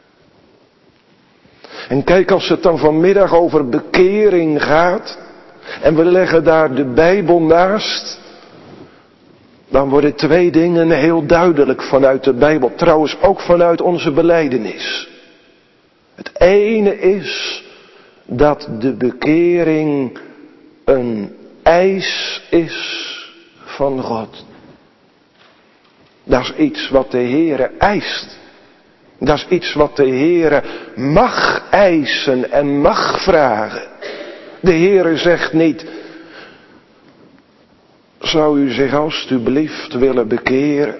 En kijk, als het dan vanmiddag over bekering gaat. En we leggen daar de Bijbel naast. Dan worden twee dingen heel duidelijk vanuit de Bijbel. Trouwens ook vanuit onze belijdenis. Het ene is dat de bekering een eis is van God. Dat is iets wat de Heere eist. Dat is iets wat de Heere mag eisen en mag vragen. De Heere zegt niet: zou u zich alstublieft willen bekeren?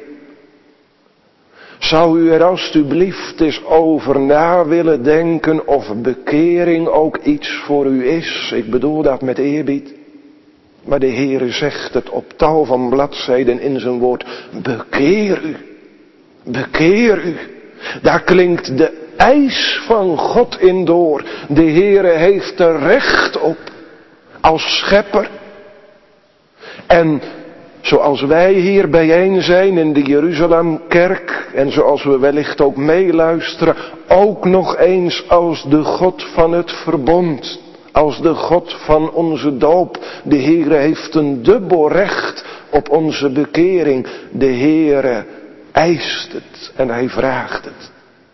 Zou u er alstublieft eens over na willen denken of bekering ook iets voor u is? Ik bedoel dat met eerbied. Maar de Heere zegt het op tal van bladzijden in zijn woord: bekeer u. Bekeer u. Daar klinkt de eis van God in door. De Heere heeft er recht op. Als schepper. En zoals wij hier bijeen zijn in de Jeruzalemkerk, en zoals we wellicht ook meeluisteren, ook nog eens als de God van het verbond, als de God van onze doop. De Heere heeft een dubbel recht op onze bekering. De Heere eist het en hij vraagt het.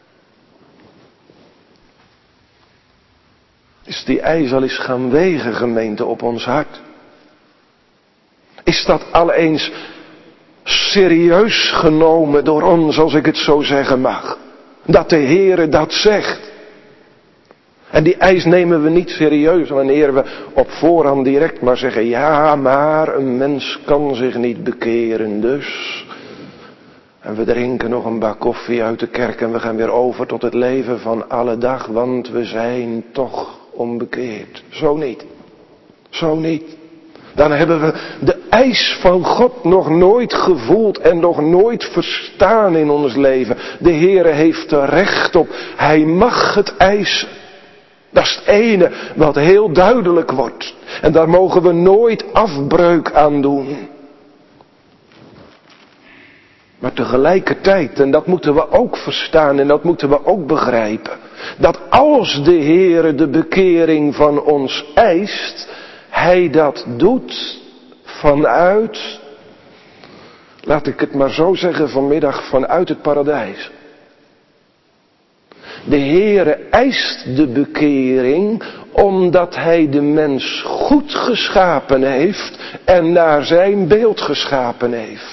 Is die eis al eens gaan wegen, gemeente, op ons hart? Is dat al eens serieus genomen door ons, als ik het zo zeggen mag? Dat de Heere dat zegt. En die eis nemen we niet serieus wanneer we op voorhand direct maar zeggen: ja, maar een mens kan zich niet bekeren, dus. En we drinken nog een bak koffie uit de kerk en we gaan weer over tot het leven van alle dag, want we zijn toch onbekeerd. Zo niet. Zo niet. Dan hebben we de eis van God nog nooit gevoeld en nog nooit verstaan in ons leven. De Heere heeft er recht op. Hij mag het eisen. Dat is het ene wat heel duidelijk wordt. En daar mogen we nooit afbreuk aan doen. Maar tegelijkertijd, en dat moeten we ook verstaan en dat moeten we ook begrijpen, dat als de Heere de bekering van ons eist, Hij dat doet vanuit, laat ik het maar zo zeggen vanmiddag, vanuit het paradijs. De Heere eist de bekering omdat Hij de mens goed geschapen heeft en naar zijn beeld geschapen heeft.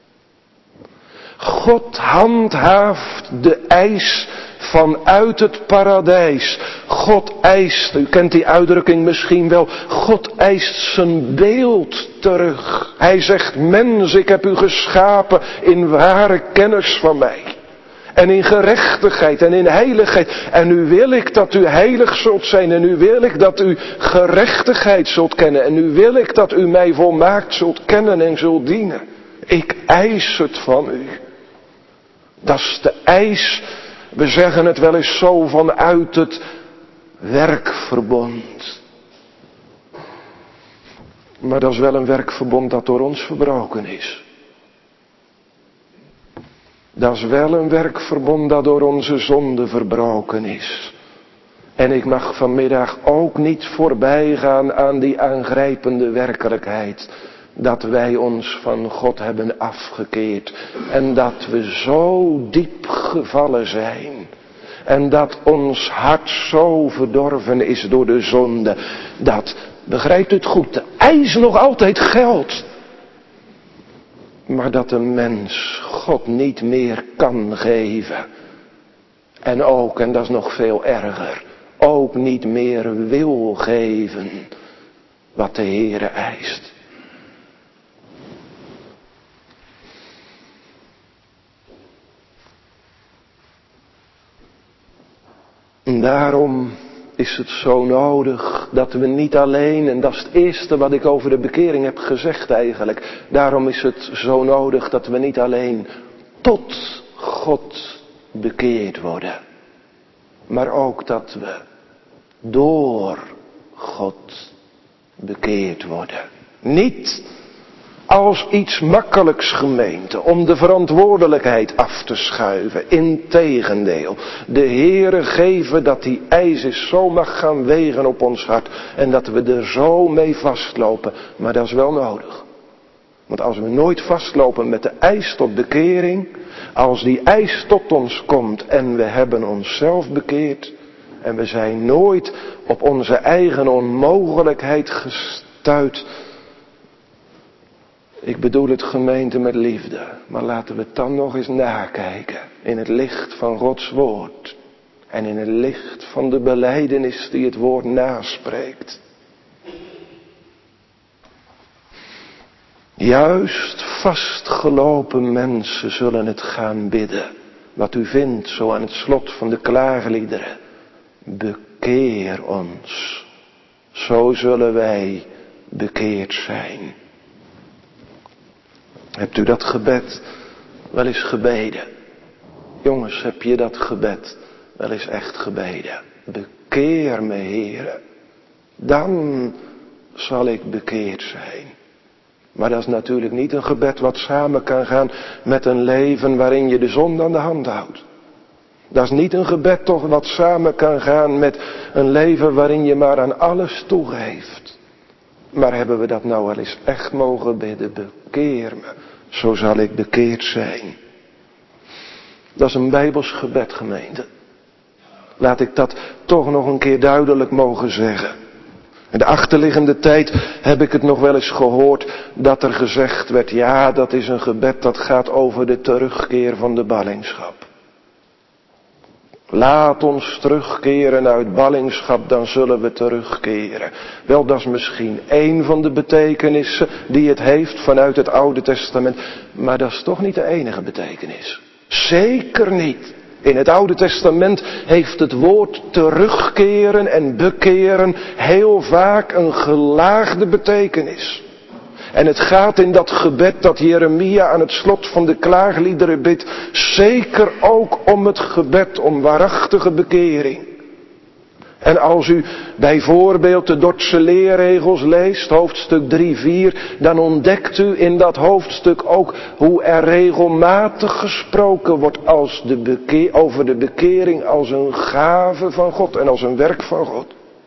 God handhaaft de eis vanuit het paradijs. God eist, u kent die uitdrukking misschien wel, God eist zijn beeld terug. Hij zegt: mens, ik heb u geschapen in ware kennis van mij. En in gerechtigheid en in heiligheid. En nu wil ik dat u heilig zult zijn. En nu wil ik dat u gerechtigheid zult kennen. En nu wil ik dat u mij volmaakt zult kennen en zult dienen. Ik eis het van u. Dat is de eis, we zeggen het wel eens zo, vanuit het werkverbond. Maar dat is wel een werkverbond dat door ons verbroken is. Dat is wel een werkverbond dat door onze zonde verbroken is. En ik mag vanmiddag ook niet voorbij gaan aan die aangrijpende werkelijkheid. Dat wij ons van God hebben afgekeerd. En dat we zo diep gevallen zijn. En dat ons hart zo verdorven is door de zonde. Dat, begrijpt u het goed, de eis nog altijd geldt. maar dat een mens God niet meer kan geven. En ook, en dat is nog veel erger, ook niet meer wil geven wat de Heere eist. En daarom is het zo nodig dat we niet alleen, en dat is het eerste wat ik over de bekering heb gezegd eigenlijk. Daarom is het zo nodig dat we niet alleen tot God bekeerd worden. Maar ook dat we door God bekeerd worden. Niet als iets makkelijks, gemeente, om de verantwoordelijkheid af te schuiven. Integendeel, de Heere geven dat die ijs zo mag gaan wegen op ons hart. En dat we er zo mee vastlopen. Maar dat is wel nodig. Want als we nooit vastlopen met de eis tot bekering, als die eis tot ons komt en we hebben onszelf bekeerd en we zijn nooit op onze eigen onmogelijkheid gestuit. Ik bedoel het, gemeente, met liefde, maar laten we het dan nog eens nakijken in het licht van Gods woord en in het licht van de belijdenis die het woord naspreekt. Juist vastgelopen mensen zullen het gaan bidden. Wat u vindt zo aan het slot van de klaagliederen. Bekeer ons. Zo zullen wij bekeerd zijn. Hebt u dat gebed wel eens gebeden? Jongens, heb je dat gebed wel eens echt gebeden? Bekeer me, Heere. Dan zal ik bekeerd zijn. Maar dat is natuurlijk niet een gebed wat samen kan gaan met een leven waarin je de zonde aan de hand houdt. Dat is niet een gebed toch wat samen kan gaan met een leven waarin je maar aan alles toegeeft. Maar hebben we dat nou wel eens echt mogen bidden? Bekeer me, zo zal ik bekeerd zijn. Dat is een Bijbels gebed, gemeente. Laat ik dat toch nog een keer duidelijk mogen zeggen. In de achterliggende tijd heb ik het nog wel eens gehoord dat er gezegd werd, ja, dat is een gebed dat gaat over de terugkeer van de ballingschap. Laat ons terugkeren uit ballingschap, dan zullen we terugkeren. Wel, dat is misschien één van de betekenissen die het heeft vanuit het Oude Testament. Maar dat is toch niet de enige betekenis. Zeker niet. In het Oude Testament heeft het woord terugkeren en bekeren heel vaak een gelaagde betekenis. En het gaat in dat gebed dat Jeremia aan het slot van de klaagliederen bidt, zeker ook om het gebed om waarachtige bekering. En als u bijvoorbeeld de Dordtse leerregels leest, hoofdstuk drie vier, dan ontdekt u in dat hoofdstuk ook hoe er regelmatig gesproken wordt als de bekeer, over de bekering als een gave van God en als een werk van God.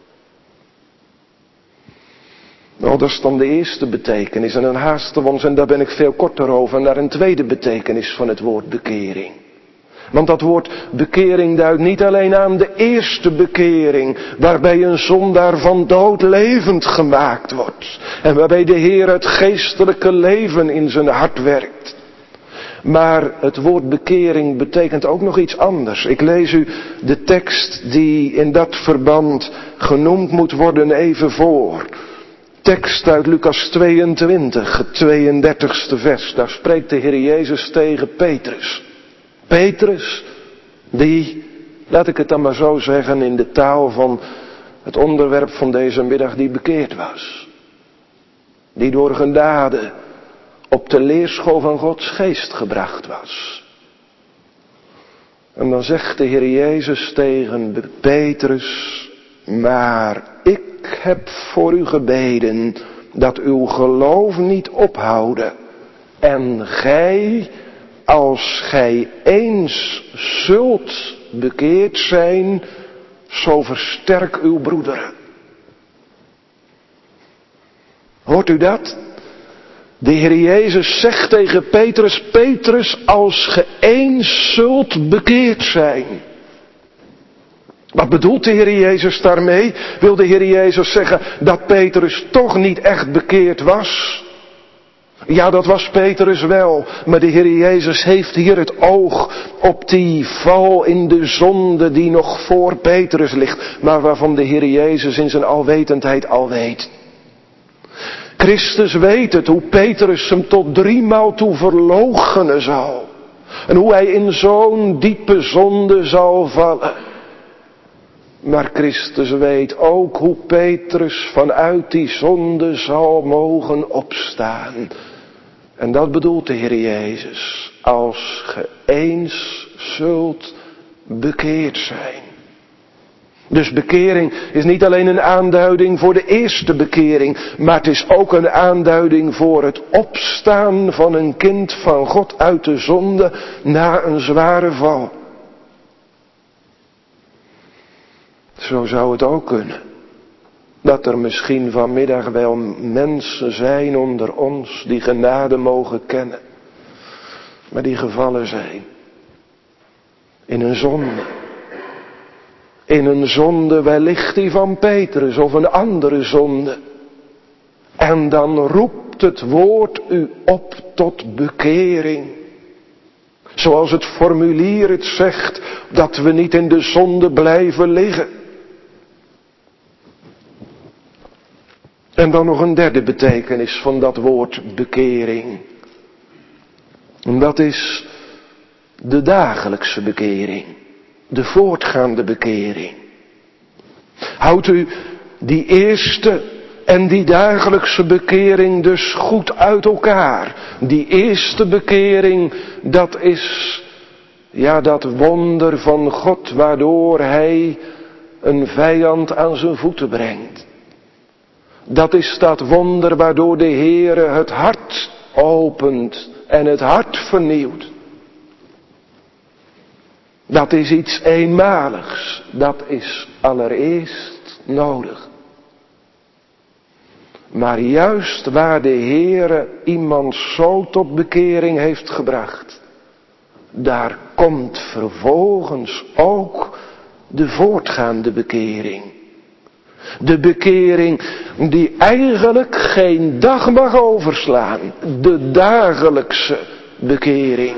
Nou, dat is dan de eerste betekenis. En dan haasten we ons, en daar ben ik veel korter over, naar een tweede betekenis van het woord bekering. Want dat woord bekering duidt niet alleen aan de eerste bekering, waarbij een zondaar van dood levend gemaakt wordt. En waarbij de Heer het geestelijke leven in zijn hart werkt. Maar het woord bekering betekent ook nog iets anders. Ik lees u de tekst die in dat verband genoemd moet worden even voor. Tekst uit Lucas tweeëntwintig, het tweeëndertigste vers. Daar spreekt de Heer Jezus tegen Petrus. Petrus, die, laat ik het dan maar zo zeggen in de taal van het onderwerp van deze middag, die bekeerd was. Die door genade op de leerschool van Gods geest gebracht was. En dan zegt de Heer Jezus tegen Petrus, maar ik heb voor u gebeden dat uw geloof niet ophouden. En gij, als gij eens zult bekeerd zijn, zo versterk uw broederen. Hoort u dat? De Heer Jezus zegt tegen Petrus, Petrus, als ge eens zult bekeerd zijn. Wat bedoelt de Heer Jezus daarmee? Wil de Heer Jezus zeggen dat Petrus toch niet echt bekeerd was? Ja, dat was Petrus wel, maar de Heer Jezus heeft hier het oog op die val in de zonde die nog voor Petrus ligt, maar waarvan de Heer Jezus in zijn alwetendheid al weet. Christus weet het, hoe Petrus hem tot driemaal toe verloochenen zal. En hoe hij in zo'n diepe zonde zal vallen. Maar Christus weet ook hoe Petrus vanuit die zonde zal mogen opstaan. En dat bedoelt de Heer Jezus. Als ge eens zult bekeerd zijn. Dus bekering is niet alleen een aanduiding voor de eerste bekering, maar het is ook een aanduiding voor het opstaan van een kind van God uit de zonde na een zware val. Zo zou het ook kunnen. Dat er misschien vanmiddag wel mensen zijn onder ons die genade mogen kennen, maar die gevallen zijn in een zonde. In een zonde wellicht die van Petrus of een andere zonde. En dan roept het woord u op tot bekering. Zoals het formulier het zegt, dat we niet in de zonde blijven liggen. En dan nog een derde betekenis van dat woord bekering. En dat is de dagelijkse bekering. De voortgaande bekering. Houdt u die eerste en die dagelijkse bekering dus goed uit elkaar. Die eerste bekering, dat is ja dat wonder van God waardoor hij een vijand aan zijn voeten brengt. Dat is dat wonder waardoor de Heere het hart opent en het hart vernieuwt. Dat is iets eenmaligs. Dat is allereerst nodig. Maar juist waar de Heere iemand zo tot bekering heeft gebracht, daar komt vervolgens ook de voortgaande bekering. De bekering die eigenlijk geen dag mag overslaan. De dagelijkse bekering.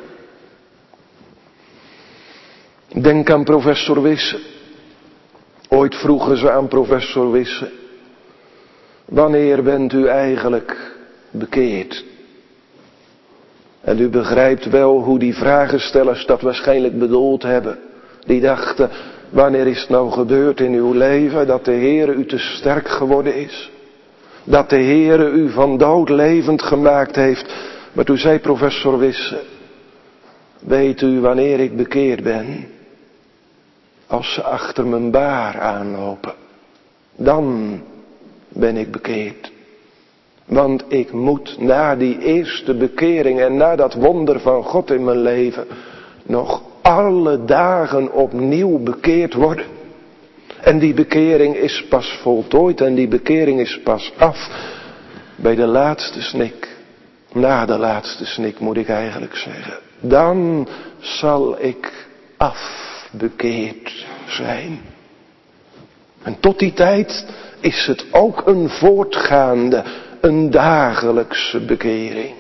Denk aan professor Wisse. Ooit vroegen ze aan professor Wisse: wanneer bent u eigenlijk bekeerd? En u begrijpt wel hoe die vragenstellers dat waarschijnlijk bedoeld hebben. Die dachten: wanneer is het nou gebeurd in uw leven dat de Heere u te sterk geworden is? Dat de Heere u van dood levend gemaakt heeft? Maar toen zei professor Wisse: weet u wanneer ik bekeerd ben? Als ze achter mijn baar aanlopen, dan ben ik bekeerd. Want ik moet na die eerste bekering en na dat wonder van God in mijn leven nog alle dagen opnieuw bekeerd worden. En die bekering is pas voltooid en die bekering is pas af bij de laatste snik. Na de laatste snik moet ik eigenlijk zeggen. Dan zal ik afbekeerd zijn. En tot die tijd is het ook een voortgaande, een dagelijkse bekering.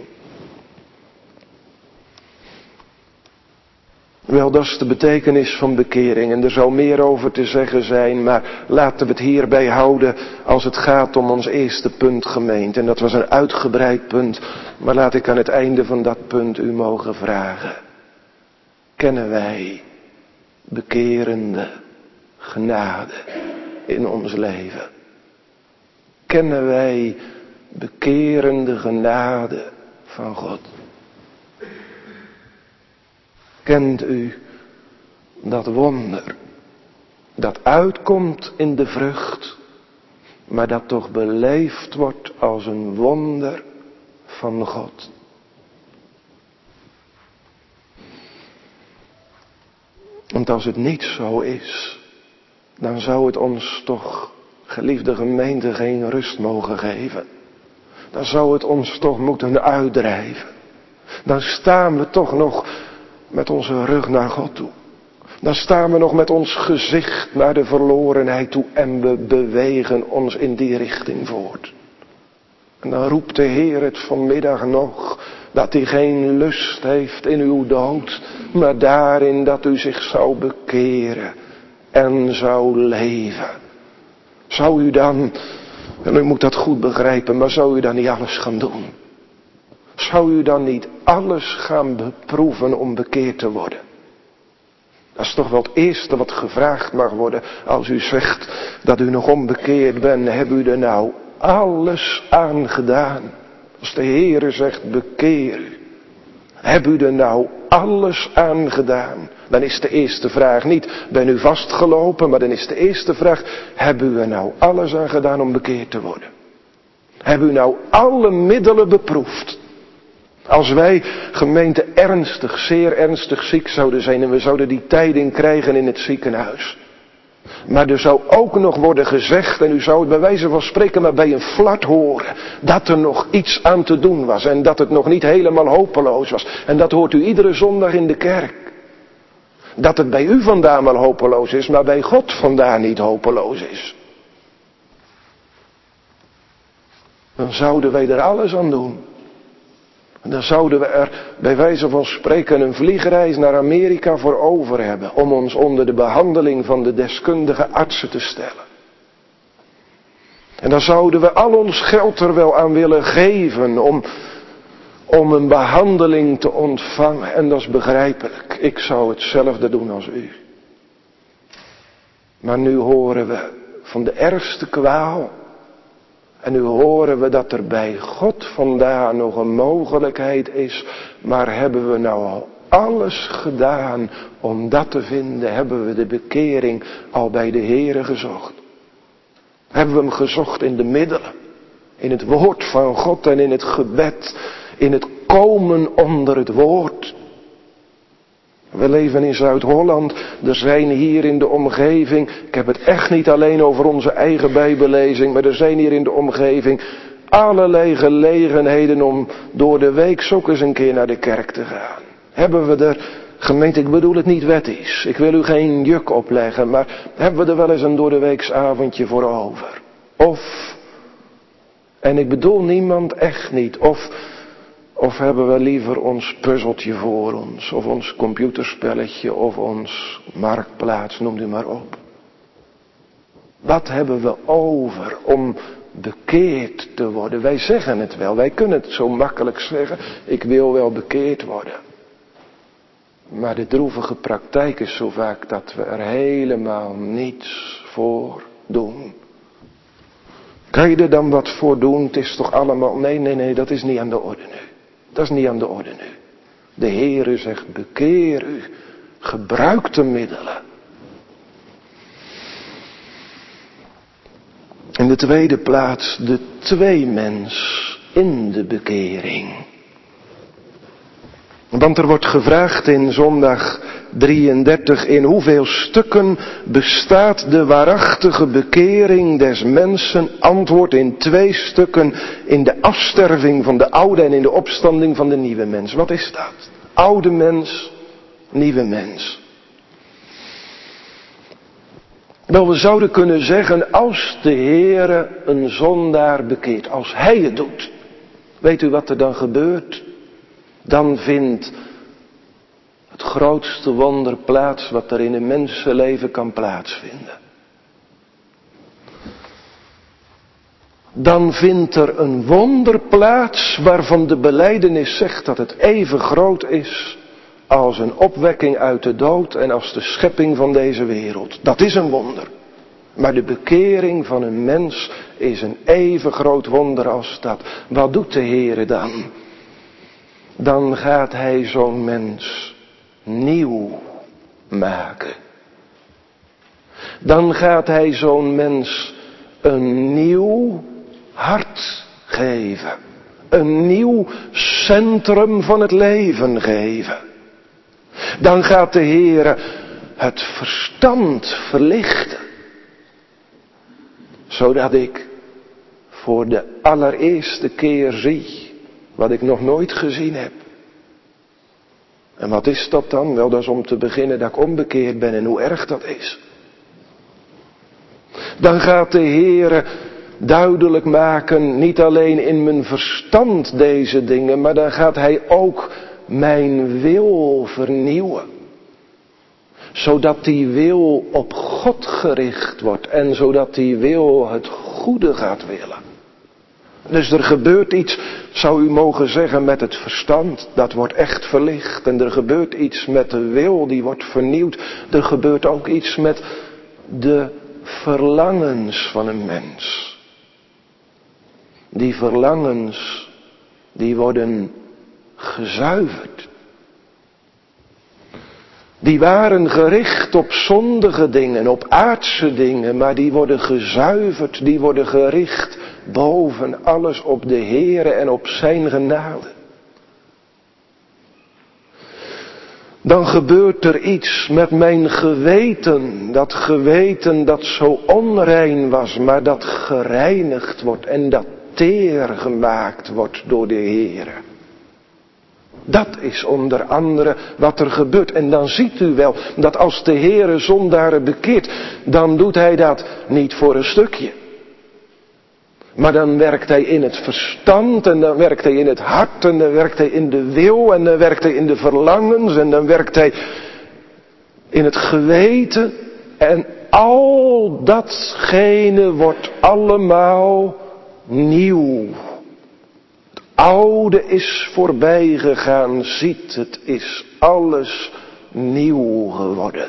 Wel, dat is de betekenis van bekering en er zou meer over te zeggen zijn, maar laten we het hierbij houden als het gaat om ons eerste punt, gemeente. En dat was een uitgebreid punt, maar laat ik aan het einde van dat punt u mogen vragen. Kennen wij bekerende genade in ons leven? Kennen wij bekerende genade van God? Kent u dat wonder, dat uitkomt in de vrucht, maar dat toch beleefd wordt als een wonder van God? Want als het niet zo is, dan zou het ons toch, geliefde gemeente, geen rust mogen geven. Dan zou het ons toch moeten uitdrijven. Dan staan we toch nog met onze rug naar God toe. Dan staan we nog met ons gezicht naar de verlorenheid toe en we bewegen ons in die richting voort. En dan roept de Heer het vanmiddag nog, dat hij geen lust heeft in uw dood, maar daarin dat u zich zou bekeren en zou leven. Zou u dan, en u moet dat goed begrijpen, maar zou u dan niet alles gaan doen? Zou u dan niet alles gaan beproeven om bekeerd te worden? Dat is toch wel het eerste wat gevraagd mag worden als u zegt dat u nog onbekeerd bent. Heb u er nou alles aan gedaan? Als de Heere zegt bekeer u. Heb u er nou alles aan gedaan? Dan is de eerste vraag niet, ben u vastgelopen? Maar dan is de eerste vraag, heb u er nou alles aan gedaan om bekeerd te worden? Heb u nou alle middelen beproefd? Als wij, gemeente, ernstig, zeer ernstig ziek zouden zijn en we zouden die tijding krijgen in het ziekenhuis. Maar er zou ook nog worden gezegd, en u zou het bij wijze van spreken maar bij een flart horen, dat er nog iets aan te doen was en dat het nog niet helemaal hopeloos was. En dat hoort u iedere zondag in de kerk. Dat het bij u vandaan wel hopeloos is, maar bij God vandaan niet hopeloos is. Dan zouden wij er alles aan doen. En dan zouden we er bij wijze van spreken een vliegreis naar Amerika voor over hebben. Om ons onder de behandeling van de deskundige artsen te stellen. En dan zouden we al ons geld er wel aan willen geven om, om een behandeling te ontvangen. En dat is begrijpelijk. Ik zou hetzelfde doen als u. Maar nu horen we van de ergste kwaal. En nu horen we dat er bij God vandaan nog een mogelijkheid is. Maar hebben we nou al alles gedaan om dat te vinden? Hebben we de bekering al bij de Heere gezocht? Hebben we hem gezocht in de middelen? In het woord van God en in het gebed. In het komen onder het woord. We leven in Zuid-Holland. Er zijn hier in de omgeving, ik heb het echt niet alleen over onze eigen bijbellezing, maar er zijn hier in de omgeving allerlei gelegenheden om door de week ook eens een keer naar de kerk te gaan. Hebben we er, gemeente, ik bedoel het niet wettisch, ik wil u geen juk opleggen, maar hebben we er wel eens een door de weeks avondje voor over? Of, en ik bedoel niemand echt niet, of... Of hebben we liever ons puzzeltje voor ons, of ons computerspelletje, of ons marktplaats, noem u maar op. Wat hebben we over om bekeerd te worden? Wij zeggen het wel, wij kunnen het zo makkelijk zeggen, ik wil wel bekeerd worden. Maar de droevige praktijk is zo vaak dat we er helemaal niets voor doen. Kan je er dan wat voor doen? Het is toch allemaal, nee, nee, nee, dat is niet aan de orde nu. Dat is niet aan de orde nu. De Heere zegt, bekeer u. Gebruik de middelen. In de tweede plaats de tweemens in de bekering. Want er wordt gevraagd in zondag drieëndertig, in hoeveel stukken bestaat de waarachtige bekering des mensen? Antwoord in twee stukken, in de afsterving van de oude en in de opstanding van de nieuwe mens. Wat is dat? Oude mens, nieuwe mens. Wel, we zouden kunnen zeggen, als de Heere een zondaar bekeert, als Hij het doet, weet u wat er dan gebeurt? Dan vindt het grootste wonder plaats wat er in een mensenleven kan plaatsvinden. Dan vindt er een wonder plaats waarvan de belijdenis zegt dat het even groot is als een opwekking uit de dood en als de schepping van deze wereld. Dat is een wonder. Maar de bekering van een mens is een even groot wonder als dat. Wat doet de Heere dan? Dan gaat Hij zo'n mens nieuw maken. Dan gaat Hij zo'n mens een nieuw hart geven. Een nieuw centrum van het leven geven. Dan gaat de Heere het verstand verlichten. Zodat ik voor de allereerste keer zie wat ik nog nooit gezien heb. En wat is dat dan? Wel, dat is om te beginnen dat ik onbekeerd ben en hoe erg dat is. Dan gaat de Heere duidelijk maken, niet alleen in mijn verstand deze dingen, maar dan gaat hij ook mijn wil vernieuwen. Zodat die wil op God gericht wordt en zodat die wil het goede gaat willen. Dus er gebeurt iets, zou u mogen zeggen, met het verstand, dat wordt echt verlicht. En er gebeurt iets met de wil, die wordt vernieuwd. Er gebeurt ook iets met de verlangens van een mens. Die verlangens, die worden gezuiverd. Die waren gericht op zondige dingen, op aardse dingen, maar die worden gezuiverd, die worden gericht boven alles op de Heere en op zijn genade. Dan gebeurt er iets met mijn geweten, dat geweten dat zo onrein was, maar dat gereinigd wordt en dat teer gemaakt wordt door de Heere. Dat is onder andere wat er gebeurt. En dan ziet u wel dat als de Heere zondaren bekeert, dan doet hij dat niet voor een stukje. Maar dan werkt hij in het verstand en dan werkt hij in het hart en dan werkt hij in de wil en dan werkt hij in de verlangens en dan werkt hij in het geweten. En al datgene wordt allemaal nieuw. Het oude is voorbij gegaan, ziet, het is alles nieuw geworden.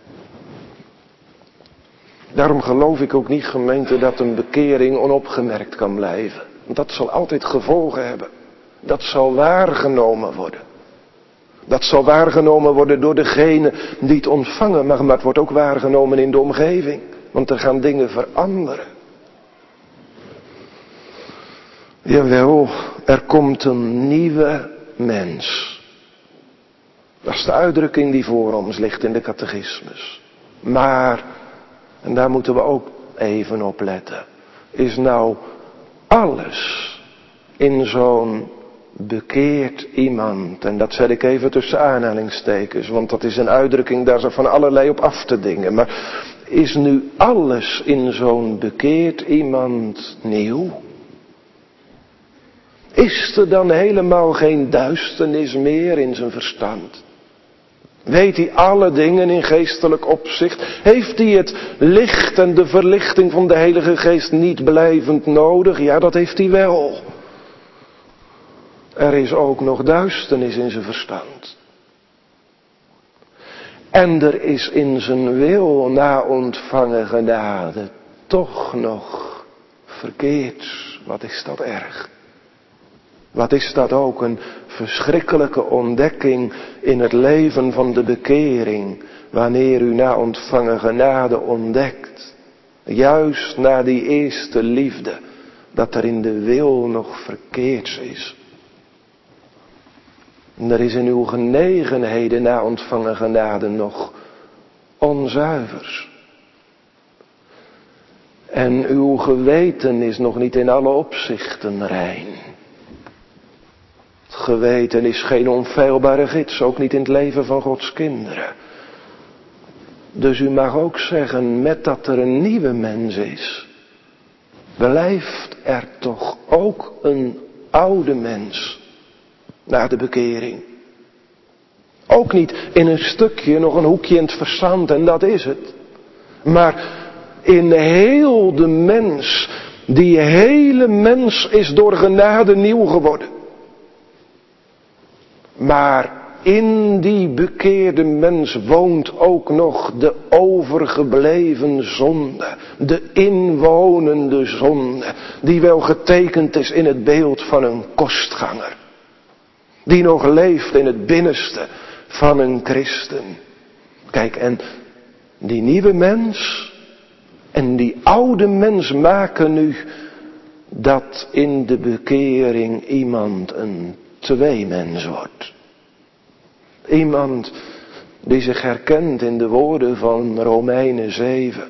Daarom geloof ik ook niet, gemeente, dat een bekering onopgemerkt kan blijven. Want dat zal altijd gevolgen hebben. Dat zal waargenomen worden. Dat zal waargenomen worden door degene die het ontvangen. Maar het wordt ook waargenomen in de omgeving. Want er gaan dingen veranderen. Jawel, er komt een nieuwe mens. Dat is de uitdrukking die voor ons ligt in de catechismus. Maar, en daar moeten we ook even op letten, is nou alles in zo'n bekeerd iemand, en dat zet ik even tussen aanhalingstekens, want dat is een uitdrukking, daar is er van allerlei op af te dingen, maar is nu alles in zo'n bekeerd iemand nieuw? Is er dan helemaal geen duisternis meer in zijn verstand? Weet hij alle dingen in geestelijk opzicht? Heeft hij het licht en de verlichting van de Heilige Geest niet blijvend nodig? Ja, dat heeft hij wel. Er is ook nog duisternis in zijn verstand. En er is in zijn wil na ontvangen genade toch nog verkeerd. Wat is dat erg? Wat is dat ook een verschrikkelijke ontdekking in het leven van de bekering, wanneer u na ontvangen genade ontdekt, juist na die eerste liefde, dat er in de wil nog verkeerds is. En er is in uw genegenheden na ontvangen genade nog onzuivers. En uw geweten is nog niet in alle opzichten rein. Het geweten is geen onfeilbare gids, ook niet in het leven van Gods kinderen. Dus u mag ook zeggen, met dat er een nieuwe mens is, blijft er toch ook een oude mens na de bekering. Ook niet in een stukje, nog een hoekje in het verstand en dat is het. Maar in heel de mens, die hele mens is door genade nieuw geworden. Maar in die bekeerde mens woont ook nog de overgebleven zonde. De inwonende zonde. Die wel getekend is in het beeld van een kostganger. Die nog leeft in het binnenste van een christen. Kijk, en die nieuwe mens en die oude mens maken nu dat in de bekering iemand een tweemens wordt. Iemand die zich herkent in de woorden van Romeinen zeven.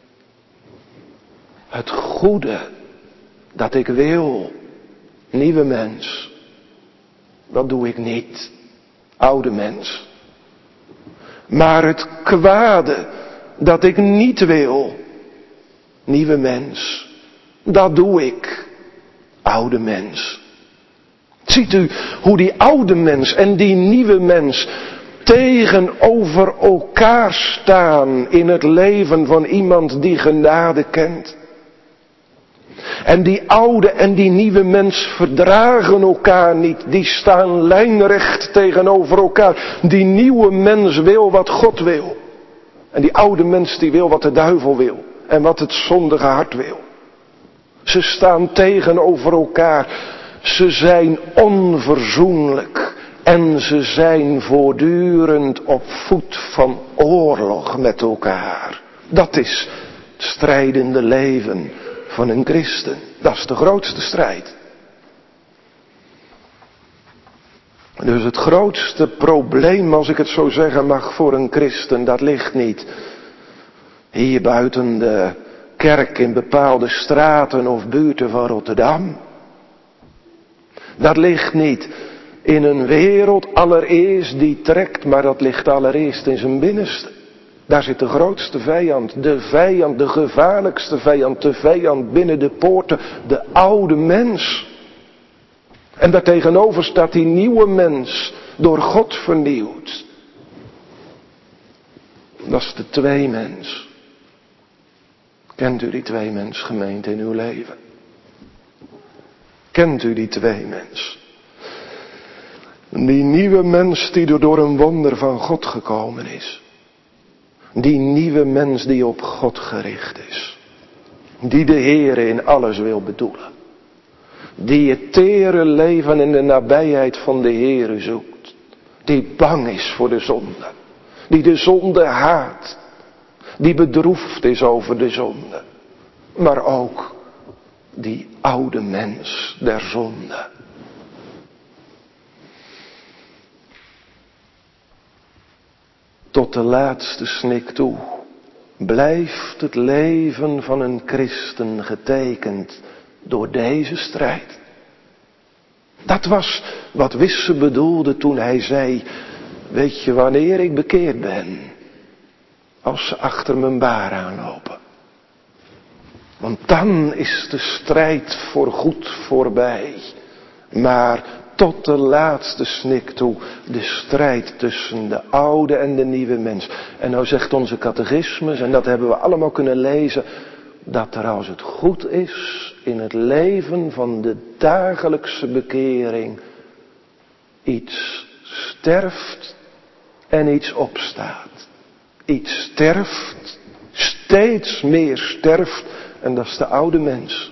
Het goede dat ik wil, nieuwe mens, dat doe ik niet, oude mens. Maar het kwade dat ik niet wil, nieuwe mens, Dat doe ik, oude mens. Ziet u hoe die oude mens en die nieuwe mens tegenover elkaar staan in het leven van iemand die genade kent. En die oude en die nieuwe mens verdragen elkaar niet. Die staan lijnrecht tegenover elkaar. Die nieuwe mens wil wat God wil. En die oude mens die wil wat de duivel wil. En wat het zondige hart wil. Ze staan tegenover elkaar. Ze zijn onverzoenlijk. En ze zijn voortdurend op voet van oorlog met elkaar. Dat is het strijdende leven van een christen. Dat is de grootste strijd. Dus het grootste probleem, als ik het zo zeggen mag, voor een christen, dat ligt niet hier buiten de kerk in bepaalde straten of buurten van Rotterdam. Dat ligt niet in een wereld allereerst die trekt, maar dat ligt allereerst in zijn binnenste. Daar zit de grootste vijand, de vijand, de gevaarlijkste vijand, de vijand binnen de poorten, de oude mens. En daartegenover staat die nieuwe mens, door God vernieuwd. Dat is de tweemens. Kent u die tweemens, gemeente, in uw leven? Kent u die tweemens? Die nieuwe mens die er door een wonder van God gekomen is. Die nieuwe mens die op God gericht is. Die de Heere in alles wil bedoelen. Die het tere leven in de nabijheid van de Heere zoekt. Die bang is voor de zonde. Die de zonde haat. Die bedroefd is over de zonde. Maar ook die oude mens der zonde. Tot de laatste snik toe blijft het leven van een christen getekend door deze strijd. Dat was wat Wisse bedoelde toen hij zei, weet je wanneer ik bekeerd ben? Als ze achter mijn baar aanlopen. Want dan is de strijd voorgoed voorbij. Maar tot de laatste snik toe de strijd tussen de oude en de nieuwe mens. En nou zegt onze catechismus, en dat hebben we allemaal kunnen lezen, dat er als het goed is in het leven van de dagelijkse bekering iets sterft en iets opstaat. Iets sterft, steeds meer sterft, en dat is de oude mens.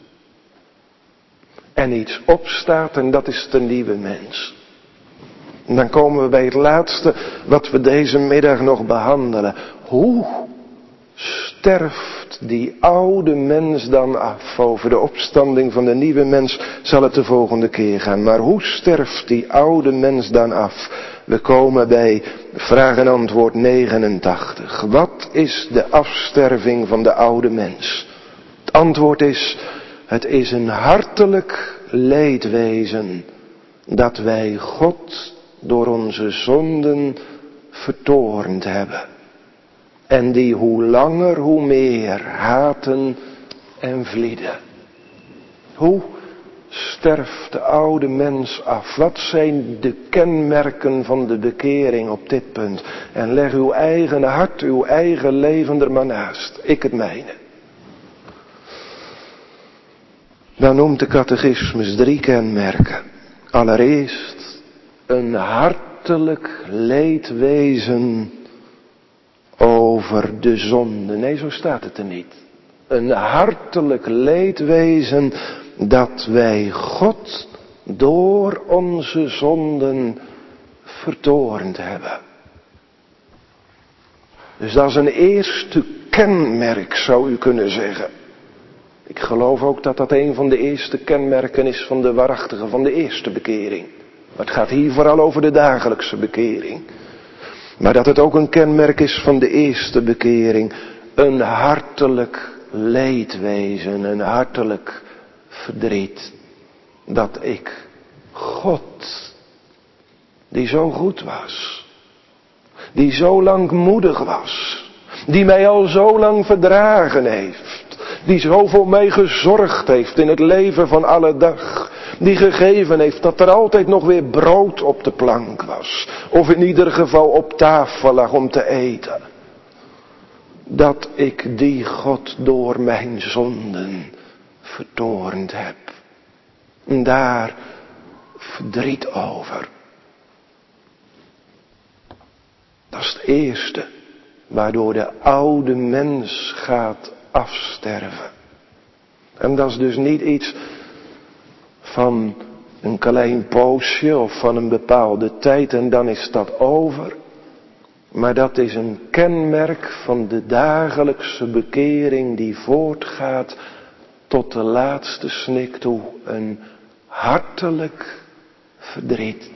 En iets opstaat, en dat is de nieuwe mens. En dan komen we bij het laatste wat we deze middag nog behandelen. Hoe sterft die oude mens dan af? Over de opstanding van de nieuwe mens zal het de volgende keer gaan. Maar hoe sterft die oude mens dan af? We komen bij vraag en antwoord negenentachtig. Wat is de afsterving van de oude mens? Het antwoord is, het is een hartelijk leedwezen dat wij God door onze zonden vertoornd hebben. En die hoe langer hoe meer haten en vlieden. Hoe sterft de oude mens af? Wat zijn de kenmerken van de bekering op dit punt? En leg uw eigen hart, uw eigen leven er maar naast. Ik het mijne. Dan noemt de catechismus drie kenmerken. Allereerst een hartelijk leedwezen over de zonde. Nee, zo staat het er niet. Een hartelijk leedwezen dat wij God door onze zonden vertoornd hebben. Dus dat is een eerste kenmerk, zou u kunnen zeggen. Ik geloof ook dat dat een van de eerste kenmerken is van de waarachtige, van de eerste bekering. Maar het gaat hier vooral over de dagelijkse bekering. Maar dat het ook een kenmerk is van de eerste bekering. Een hartelijk leedwezen, een hartelijk verdriet. Dat ik God, die zo goed was, die zo langmoedig was, die mij al zo lang verdragen heeft, Die zo voor mij gezorgd heeft in het leven van alle dag. Die gegeven heeft dat er altijd nog weer brood op de plank was. Of in ieder geval op tafel lag om te eten. Dat ik die God door mijn zonden vertoornd heb. En daar verdriet over. Dat is het eerste. Waardoor de oude mens gaat afsterven. En dat is dus niet iets van een klein poosje of van een bepaalde tijd en dan is dat over. Maar dat is een kenmerk van de dagelijkse bekering die voortgaat tot de laatste snik toe. Een hartelijk verdriet.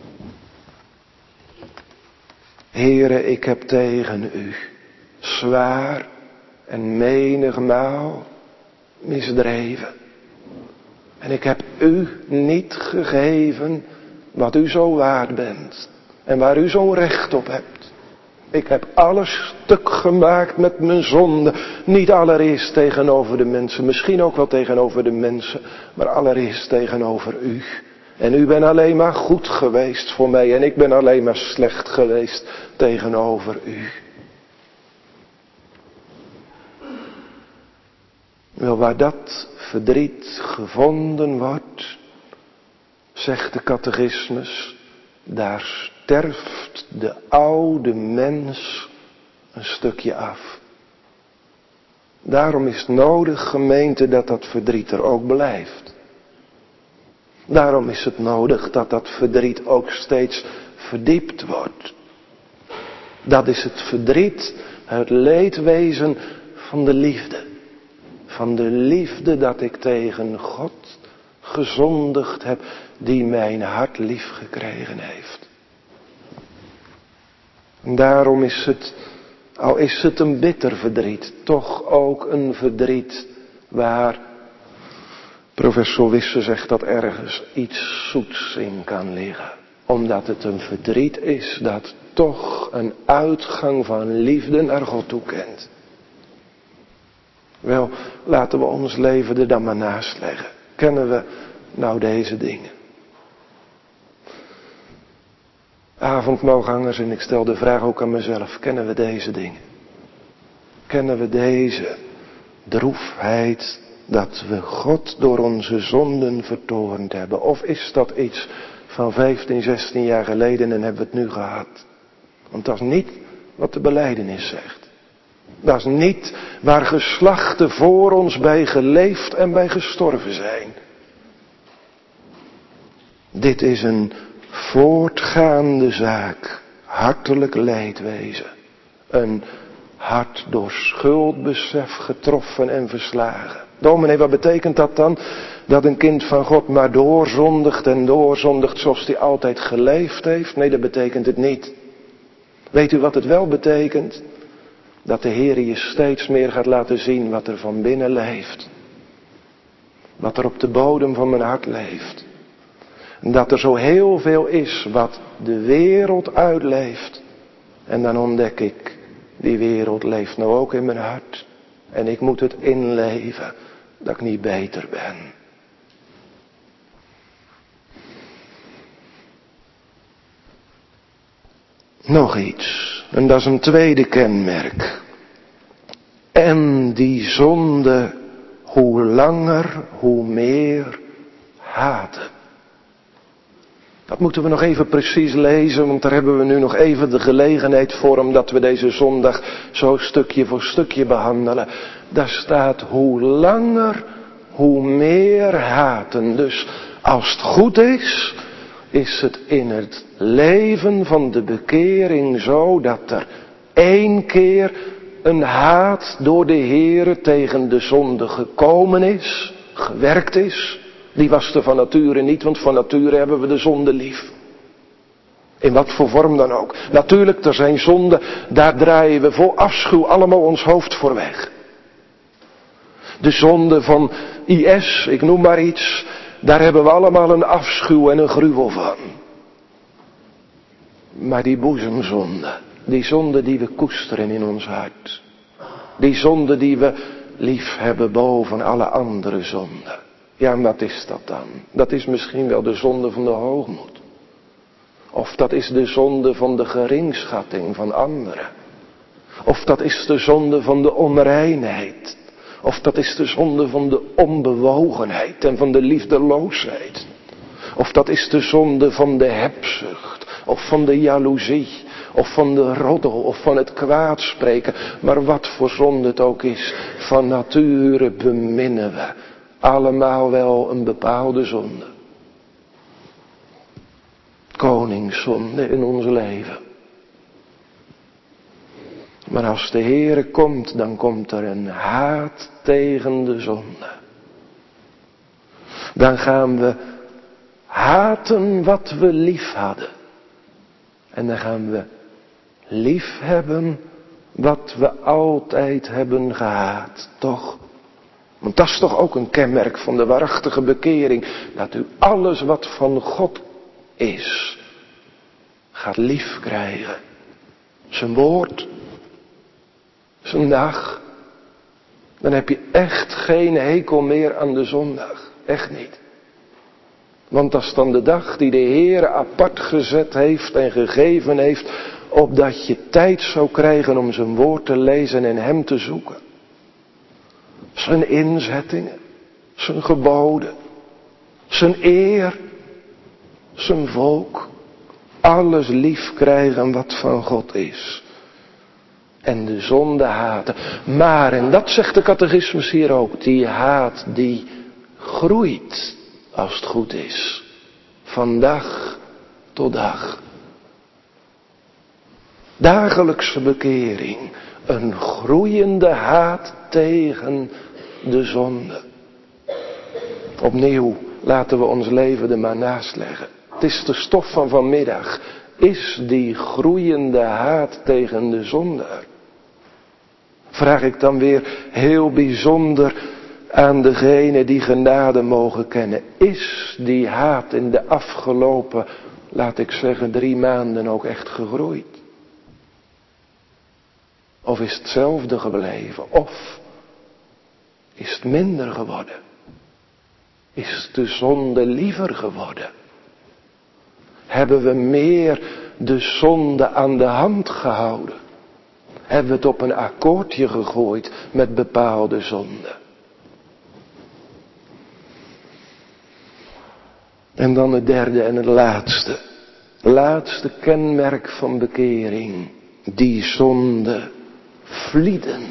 Heere, ik heb tegen u zwaar en menigmaal misdreven. En ik heb u niet gegeven wat u zo waard bent. En waar u zo'n recht op hebt. Ik heb alles stuk gemaakt met mijn zonde. Niet allereerst tegenover de mensen. Misschien ook wel tegenover de mensen. Maar allereerst tegenover u. En u bent alleen maar goed geweest voor mij. En ik ben alleen maar slecht geweest tegenover u. Wel, waar dat verdriet gevonden wordt, zegt de catechismus, daar sterft de oude mens een stukje af. Daarom is het nodig, gemeente, dat dat verdriet er ook blijft. Daarom is het nodig dat dat verdriet ook steeds verdiept wordt. Dat is het verdriet, het leedwezen van de liefde. Van de liefde dat ik tegen God gezondigd heb, die mijn hart lief gekregen heeft. En daarom is het, al is het een bitter verdriet, toch ook een verdriet waar professor Wisse zegt dat ergens iets zoets in kan liggen. Omdat het een verdriet is dat toch een uitgang van liefde naar God toe kent. Wel, laten we ons leven er dan maar naast leggen. Kennen we nou deze dingen? Avondmaalgangers, en ik stel de vraag ook aan mezelf. Kennen we deze dingen? Kennen we deze droefheid dat we God door onze zonden vertoornd hebben? Of is dat iets van vijftien, zestien jaar geleden en hebben we het nu gehad? Want dat is niet wat de belijdenis zegt. Dat is niet waar geslachten voor ons bij geleefd en bij gestorven zijn. Dit is een voortgaande zaak. Hartelijk leedwezen. Een hart door schuldbesef getroffen en verslagen. Dominee, wat betekent dat dan? Dat een kind van God maar doorzondigt en doorzondigt zoals hij altijd geleefd heeft? Nee, dat betekent het niet. Weet u wat het wel betekent? Dat de Heer je steeds meer gaat laten zien wat er van binnen leeft. Wat er op de bodem van mijn hart leeft. En dat er zo heel veel is wat de wereld uitleeft. En dan ontdek ik, die wereld leeft nou ook in mijn hart. En ik moet het inleven dat ik niet beter ben. Nog iets. En dat is een tweede kenmerk. En die zonde, hoe langer, hoe meer haten. Dat moeten we nog even precies lezen, want daar hebben we nu nog even de gelegenheid voor, omdat we deze zondag zo stukje voor stukje behandelen. Daar staat hoe langer, hoe meer haten. Dus als het goed is, is het in het leven van de bekering zo dat er één keer een haat door de Heere tegen de zonde gekomen is, gewerkt is. Die was er van nature niet, want van nature hebben we de zonde lief. In wat voor vorm dan ook. Natuurlijk, er zijn zonden, daar draaien we vol afschuw allemaal ons hoofd voor weg. De zonde van I S, ik noem maar iets, daar hebben we allemaal een afschuw en een gruwel van. Maar die boezemzonde, die zonde die we koesteren in ons hart. Die zonde die we lief hebben boven alle andere zonden. Ja, en wat is dat dan? Dat is misschien wel de zonde van de hoogmoed. Of dat is de zonde van de geringschatting van anderen. Of dat is de zonde van de onreinheid. Of dat is de zonde van de onbewogenheid en van de liefdeloosheid. Of dat is de zonde van de hebzucht. Of van de jaloezie. Of van de roddel. Of van het kwaadspreken. Maar wat voor zonde het ook is. Van nature beminnen we allemaal wel een bepaalde zonde. Koningszonde in ons leven. Maar als de Heere komt, dan komt er een haat tegen de zonde. Dan gaan we haten wat we lief hadden. En dan gaan we lief hebben wat we altijd hebben gehaat, toch? Want dat is toch ook een kenmerk van de waarachtige bekering. Dat u alles wat van God is, gaat lief krijgen. Zijn woord, zijn dag. Dan heb je echt geen hekel meer aan de zondag. Echt niet. Want dat is dan de dag die de Heer apart gezet heeft en gegeven heeft, opdat je tijd zou krijgen om zijn woord te lezen en hem te zoeken. Zijn inzettingen, zijn geboden, zijn eer, zijn volk. Alles lief krijgen wat van God is. En de zonde haten. Maar, en dat zegt de catechismus hier ook, die haat die groeit als het goed is. Van dag tot dag. Dagelijkse bekering. Een groeiende haat tegen de zonde. Opnieuw laten we ons leven er maar naast leggen. Het is de stof van vanmiddag. Is die groeiende haat tegen de zonde? Vraag ik dan weer heel bijzonder aan degene die genade mogen kennen. Is die haat in de afgelopen, laat ik zeggen, drie maanden ook echt gegroeid? Of is het hetzelfde gebleven? Of is het minder geworden? Is de zonde liever geworden? Hebben we meer de zonde aan de hand gehouden? Hebben we het op een akkoordje gegooid met bepaalde zonden? En dan het derde en het laatste. Laatste kenmerk van bekering. Die zonde vlieden.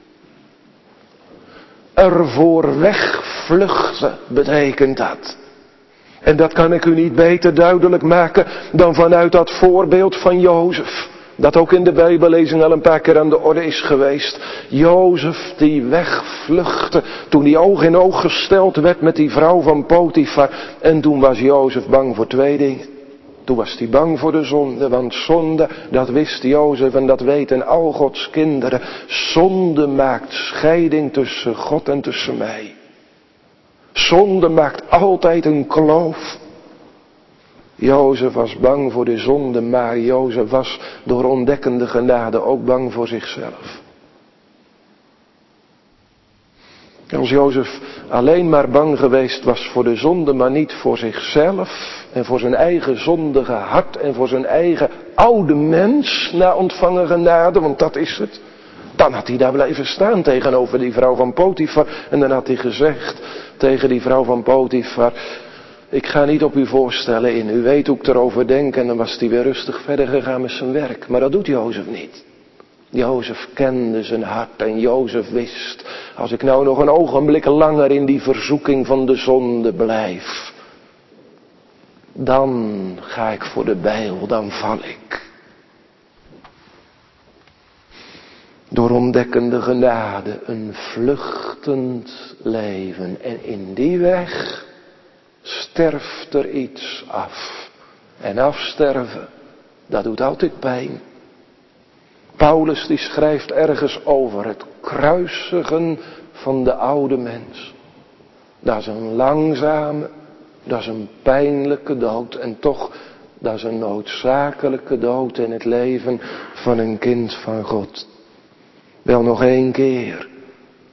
Ervoor wegvluchten betekent dat. En dat kan ik u niet beter duidelijk maken dan vanuit dat voorbeeld van Jozef. Dat ook in de Bijbellezing al een paar keer aan de orde is geweest. Jozef die wegvluchtte toen hij oog in oog gesteld werd met die vrouw van Potifar. En toen was Jozef bang voor twee dingen. Toen was hij bang voor de zonde, want zonde, dat wist Jozef en dat weten al Gods kinderen. Zonde maakt scheiding tussen God en tussen mij. Zonde maakt altijd een kloof. Jozef was bang voor de zonde, maar Jozef was door ontdekkende genade ook bang voor zichzelf. Als Jozef alleen maar bang geweest was voor de zonde, maar niet voor zichzelf en voor zijn eigen zondige hart en voor zijn eigen oude mens na ontvangen genade, want dat is het. Dan had hij daar blijven staan tegenover die vrouw van Potifar en dan had hij gezegd tegen die vrouw van Potifar: ik ga niet op u voorstellen in, u weet hoe ik erover denk. En dan was hij weer rustig verder gegaan met zijn werk. Maar dat doet Jozef niet. Jozef kende zijn hart en Jozef wist, als ik nou nog een ogenblik langer in die verzoeking van de zonde blijf, dan ga ik voor de bijl, dan val ik. Door ontdekkende genade een vluchtend leven. En in die weg sterft er iets af. En afsterven, dat doet altijd pijn. Paulus die schrijft ergens over het kruisigen van de oude mens. Dat is een langzame, dat is een pijnlijke dood. En toch, dat is een noodzakelijke dood in het leven van een kind van God. Wel nog één keer.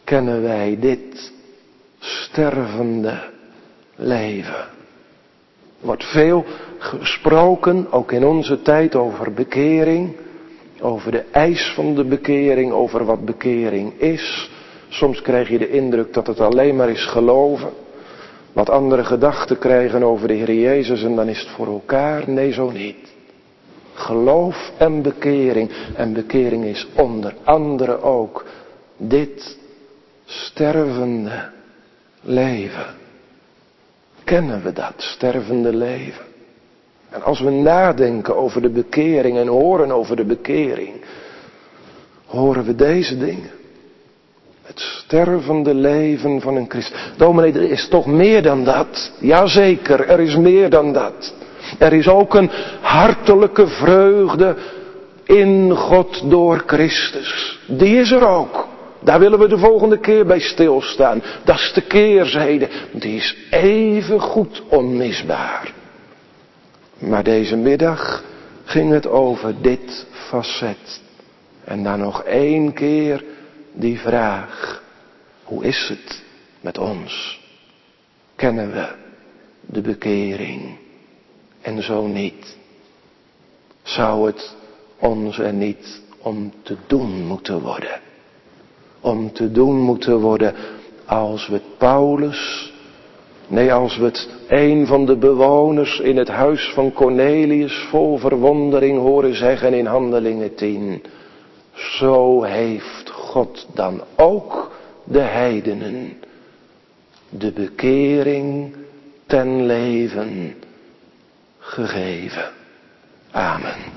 kennen wij dit stervende leven. Er wordt veel gesproken, ook in onze tijd, over bekering. Over de eis van de bekering, over wat bekering is. Soms krijg je de indruk dat het alleen maar is geloven. Wat andere gedachten krijgen over de Heer Jezus en dan is het voor elkaar. Nee, zo niet. Geloof en bekering. En bekering is onder andere ook dit stervende leven. Kennen we dat stervende leven? En als we nadenken over de bekering en horen over de bekering, horen we deze dingen. Het stervende leven van een christen. Dominee, er is toch meer dan dat? Jazeker, er is meer dan dat. Er is ook een hartelijke vreugde in God door Christus. Die is er ook. Daar willen we de volgende keer bij stilstaan. Dat is de keerzijde. Die is even goed onmisbaar. Maar deze middag ging het over dit facet. En dan nog één keer die vraag. Hoe is het met ons? Kennen we de bekering? En zo niet. Zou het ons er niet om te doen moeten worden? Om te doen moeten worden als we het Paulus... Nee, als we het een van de bewoners in het huis van Cornelius vol verwondering horen zeggen in Handelingen tien. Zo heeft God dan ook de heidenen de bekering ten leven gegeven. Amen.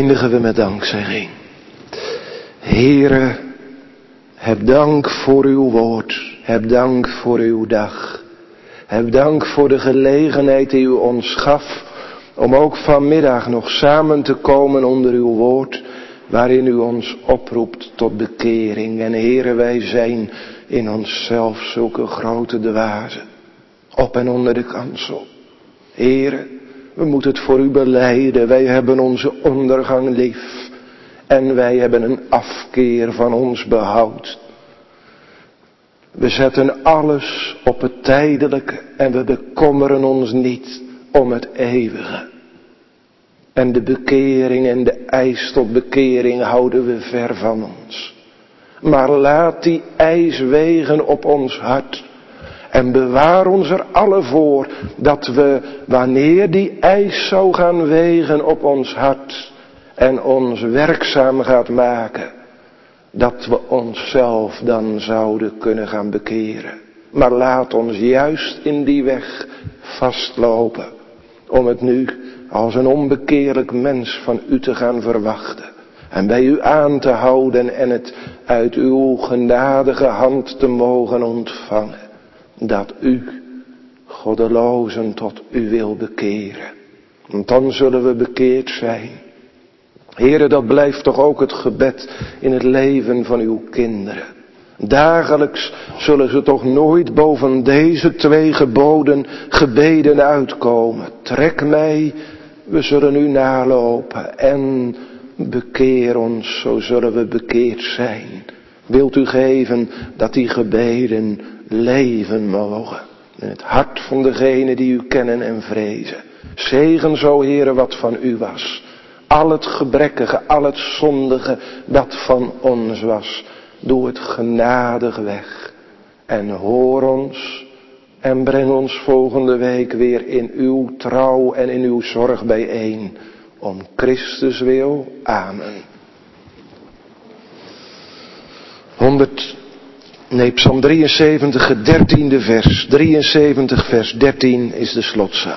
eindigen we met dankzegging. Heere, heb dank voor uw woord. Heb dank voor uw dag. Heb dank voor de gelegenheid die u ons gaf om ook vanmiddag nog samen te komen onder uw woord, waarin u ons oproept tot bekering. En Heere, wij zijn in onszelf zulke grote dwazen, op en onder de kansel. Heere, we moeten het voor u belijden. Wij hebben onze ondergang lief. En wij hebben een afkeer van ons behoud. We zetten alles op het tijdelijke en we bekommeren ons niet om het eeuwige. En de bekering en de eis tot bekering houden we ver van ons. Maar laat die eis wegen op ons hart. En bewaar ons er alle voor dat we, wanneer die eis zou gaan wegen op ons hart en ons werkzaam gaat maken, dat we onszelf dan zouden kunnen gaan bekeren. Maar laat ons juist in die weg vastlopen, om het nu als een onbekeerlijk mens van u te gaan verwachten. En bij u aan te houden en het uit uw genadige hand te mogen ontvangen. Dat u goddelozen tot u wil bekeren. Want dan zullen we bekeerd zijn. Heere, dat blijft toch ook het gebed in het leven van uw kinderen. Dagelijks zullen ze toch nooit boven deze twee geboden gebeden uitkomen. Trek mij, we zullen u nalopen en bekeer ons, zo zullen we bekeerd zijn. Wilt u geven dat die gebeden leven mogen in het hart van degenen die u kennen en vrezen. Zegen zo, Heere, wat van u was. Al het gebrekkige, al het zondige dat van ons was. Doe het genadig weg. En hoor ons en breng ons volgende week weer in uw trouw en in uw zorg bijeen. Om Christus wil. Amen. honderd, nee, Psalm drieënzeventig, het dertiende vers. drieënzeventig vers dertien is de slotzang.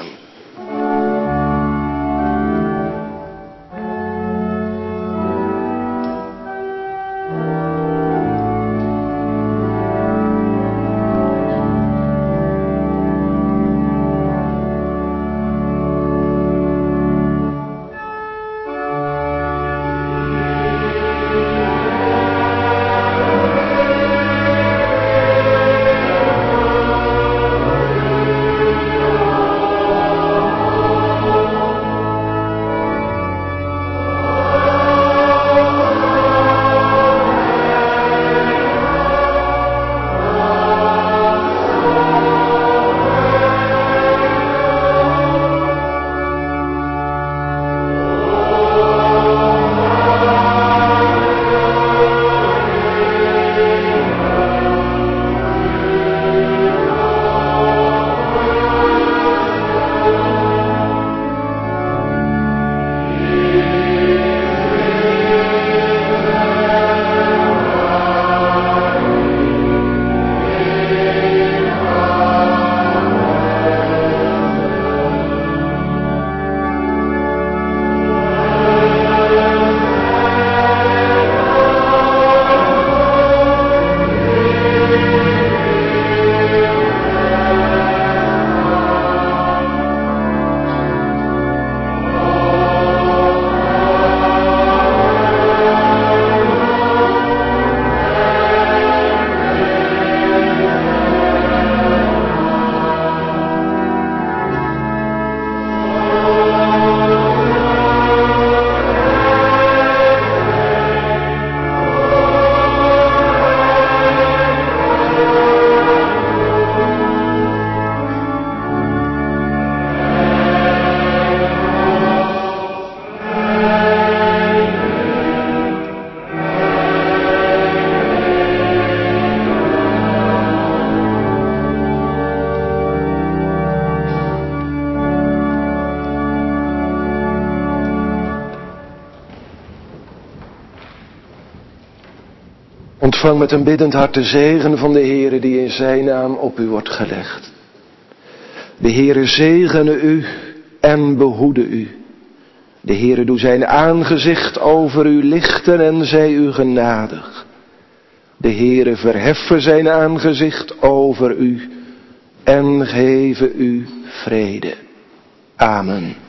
Ontvang met een biddend hart de zegen van de Heere die in zijn naam op u wordt gelegd. De Heere zegene u en behoede u. De Heere doe zijn aangezicht over u lichten en zij u genadig. De Heere verheffen zijn aangezicht over u en geven u vrede. Amen.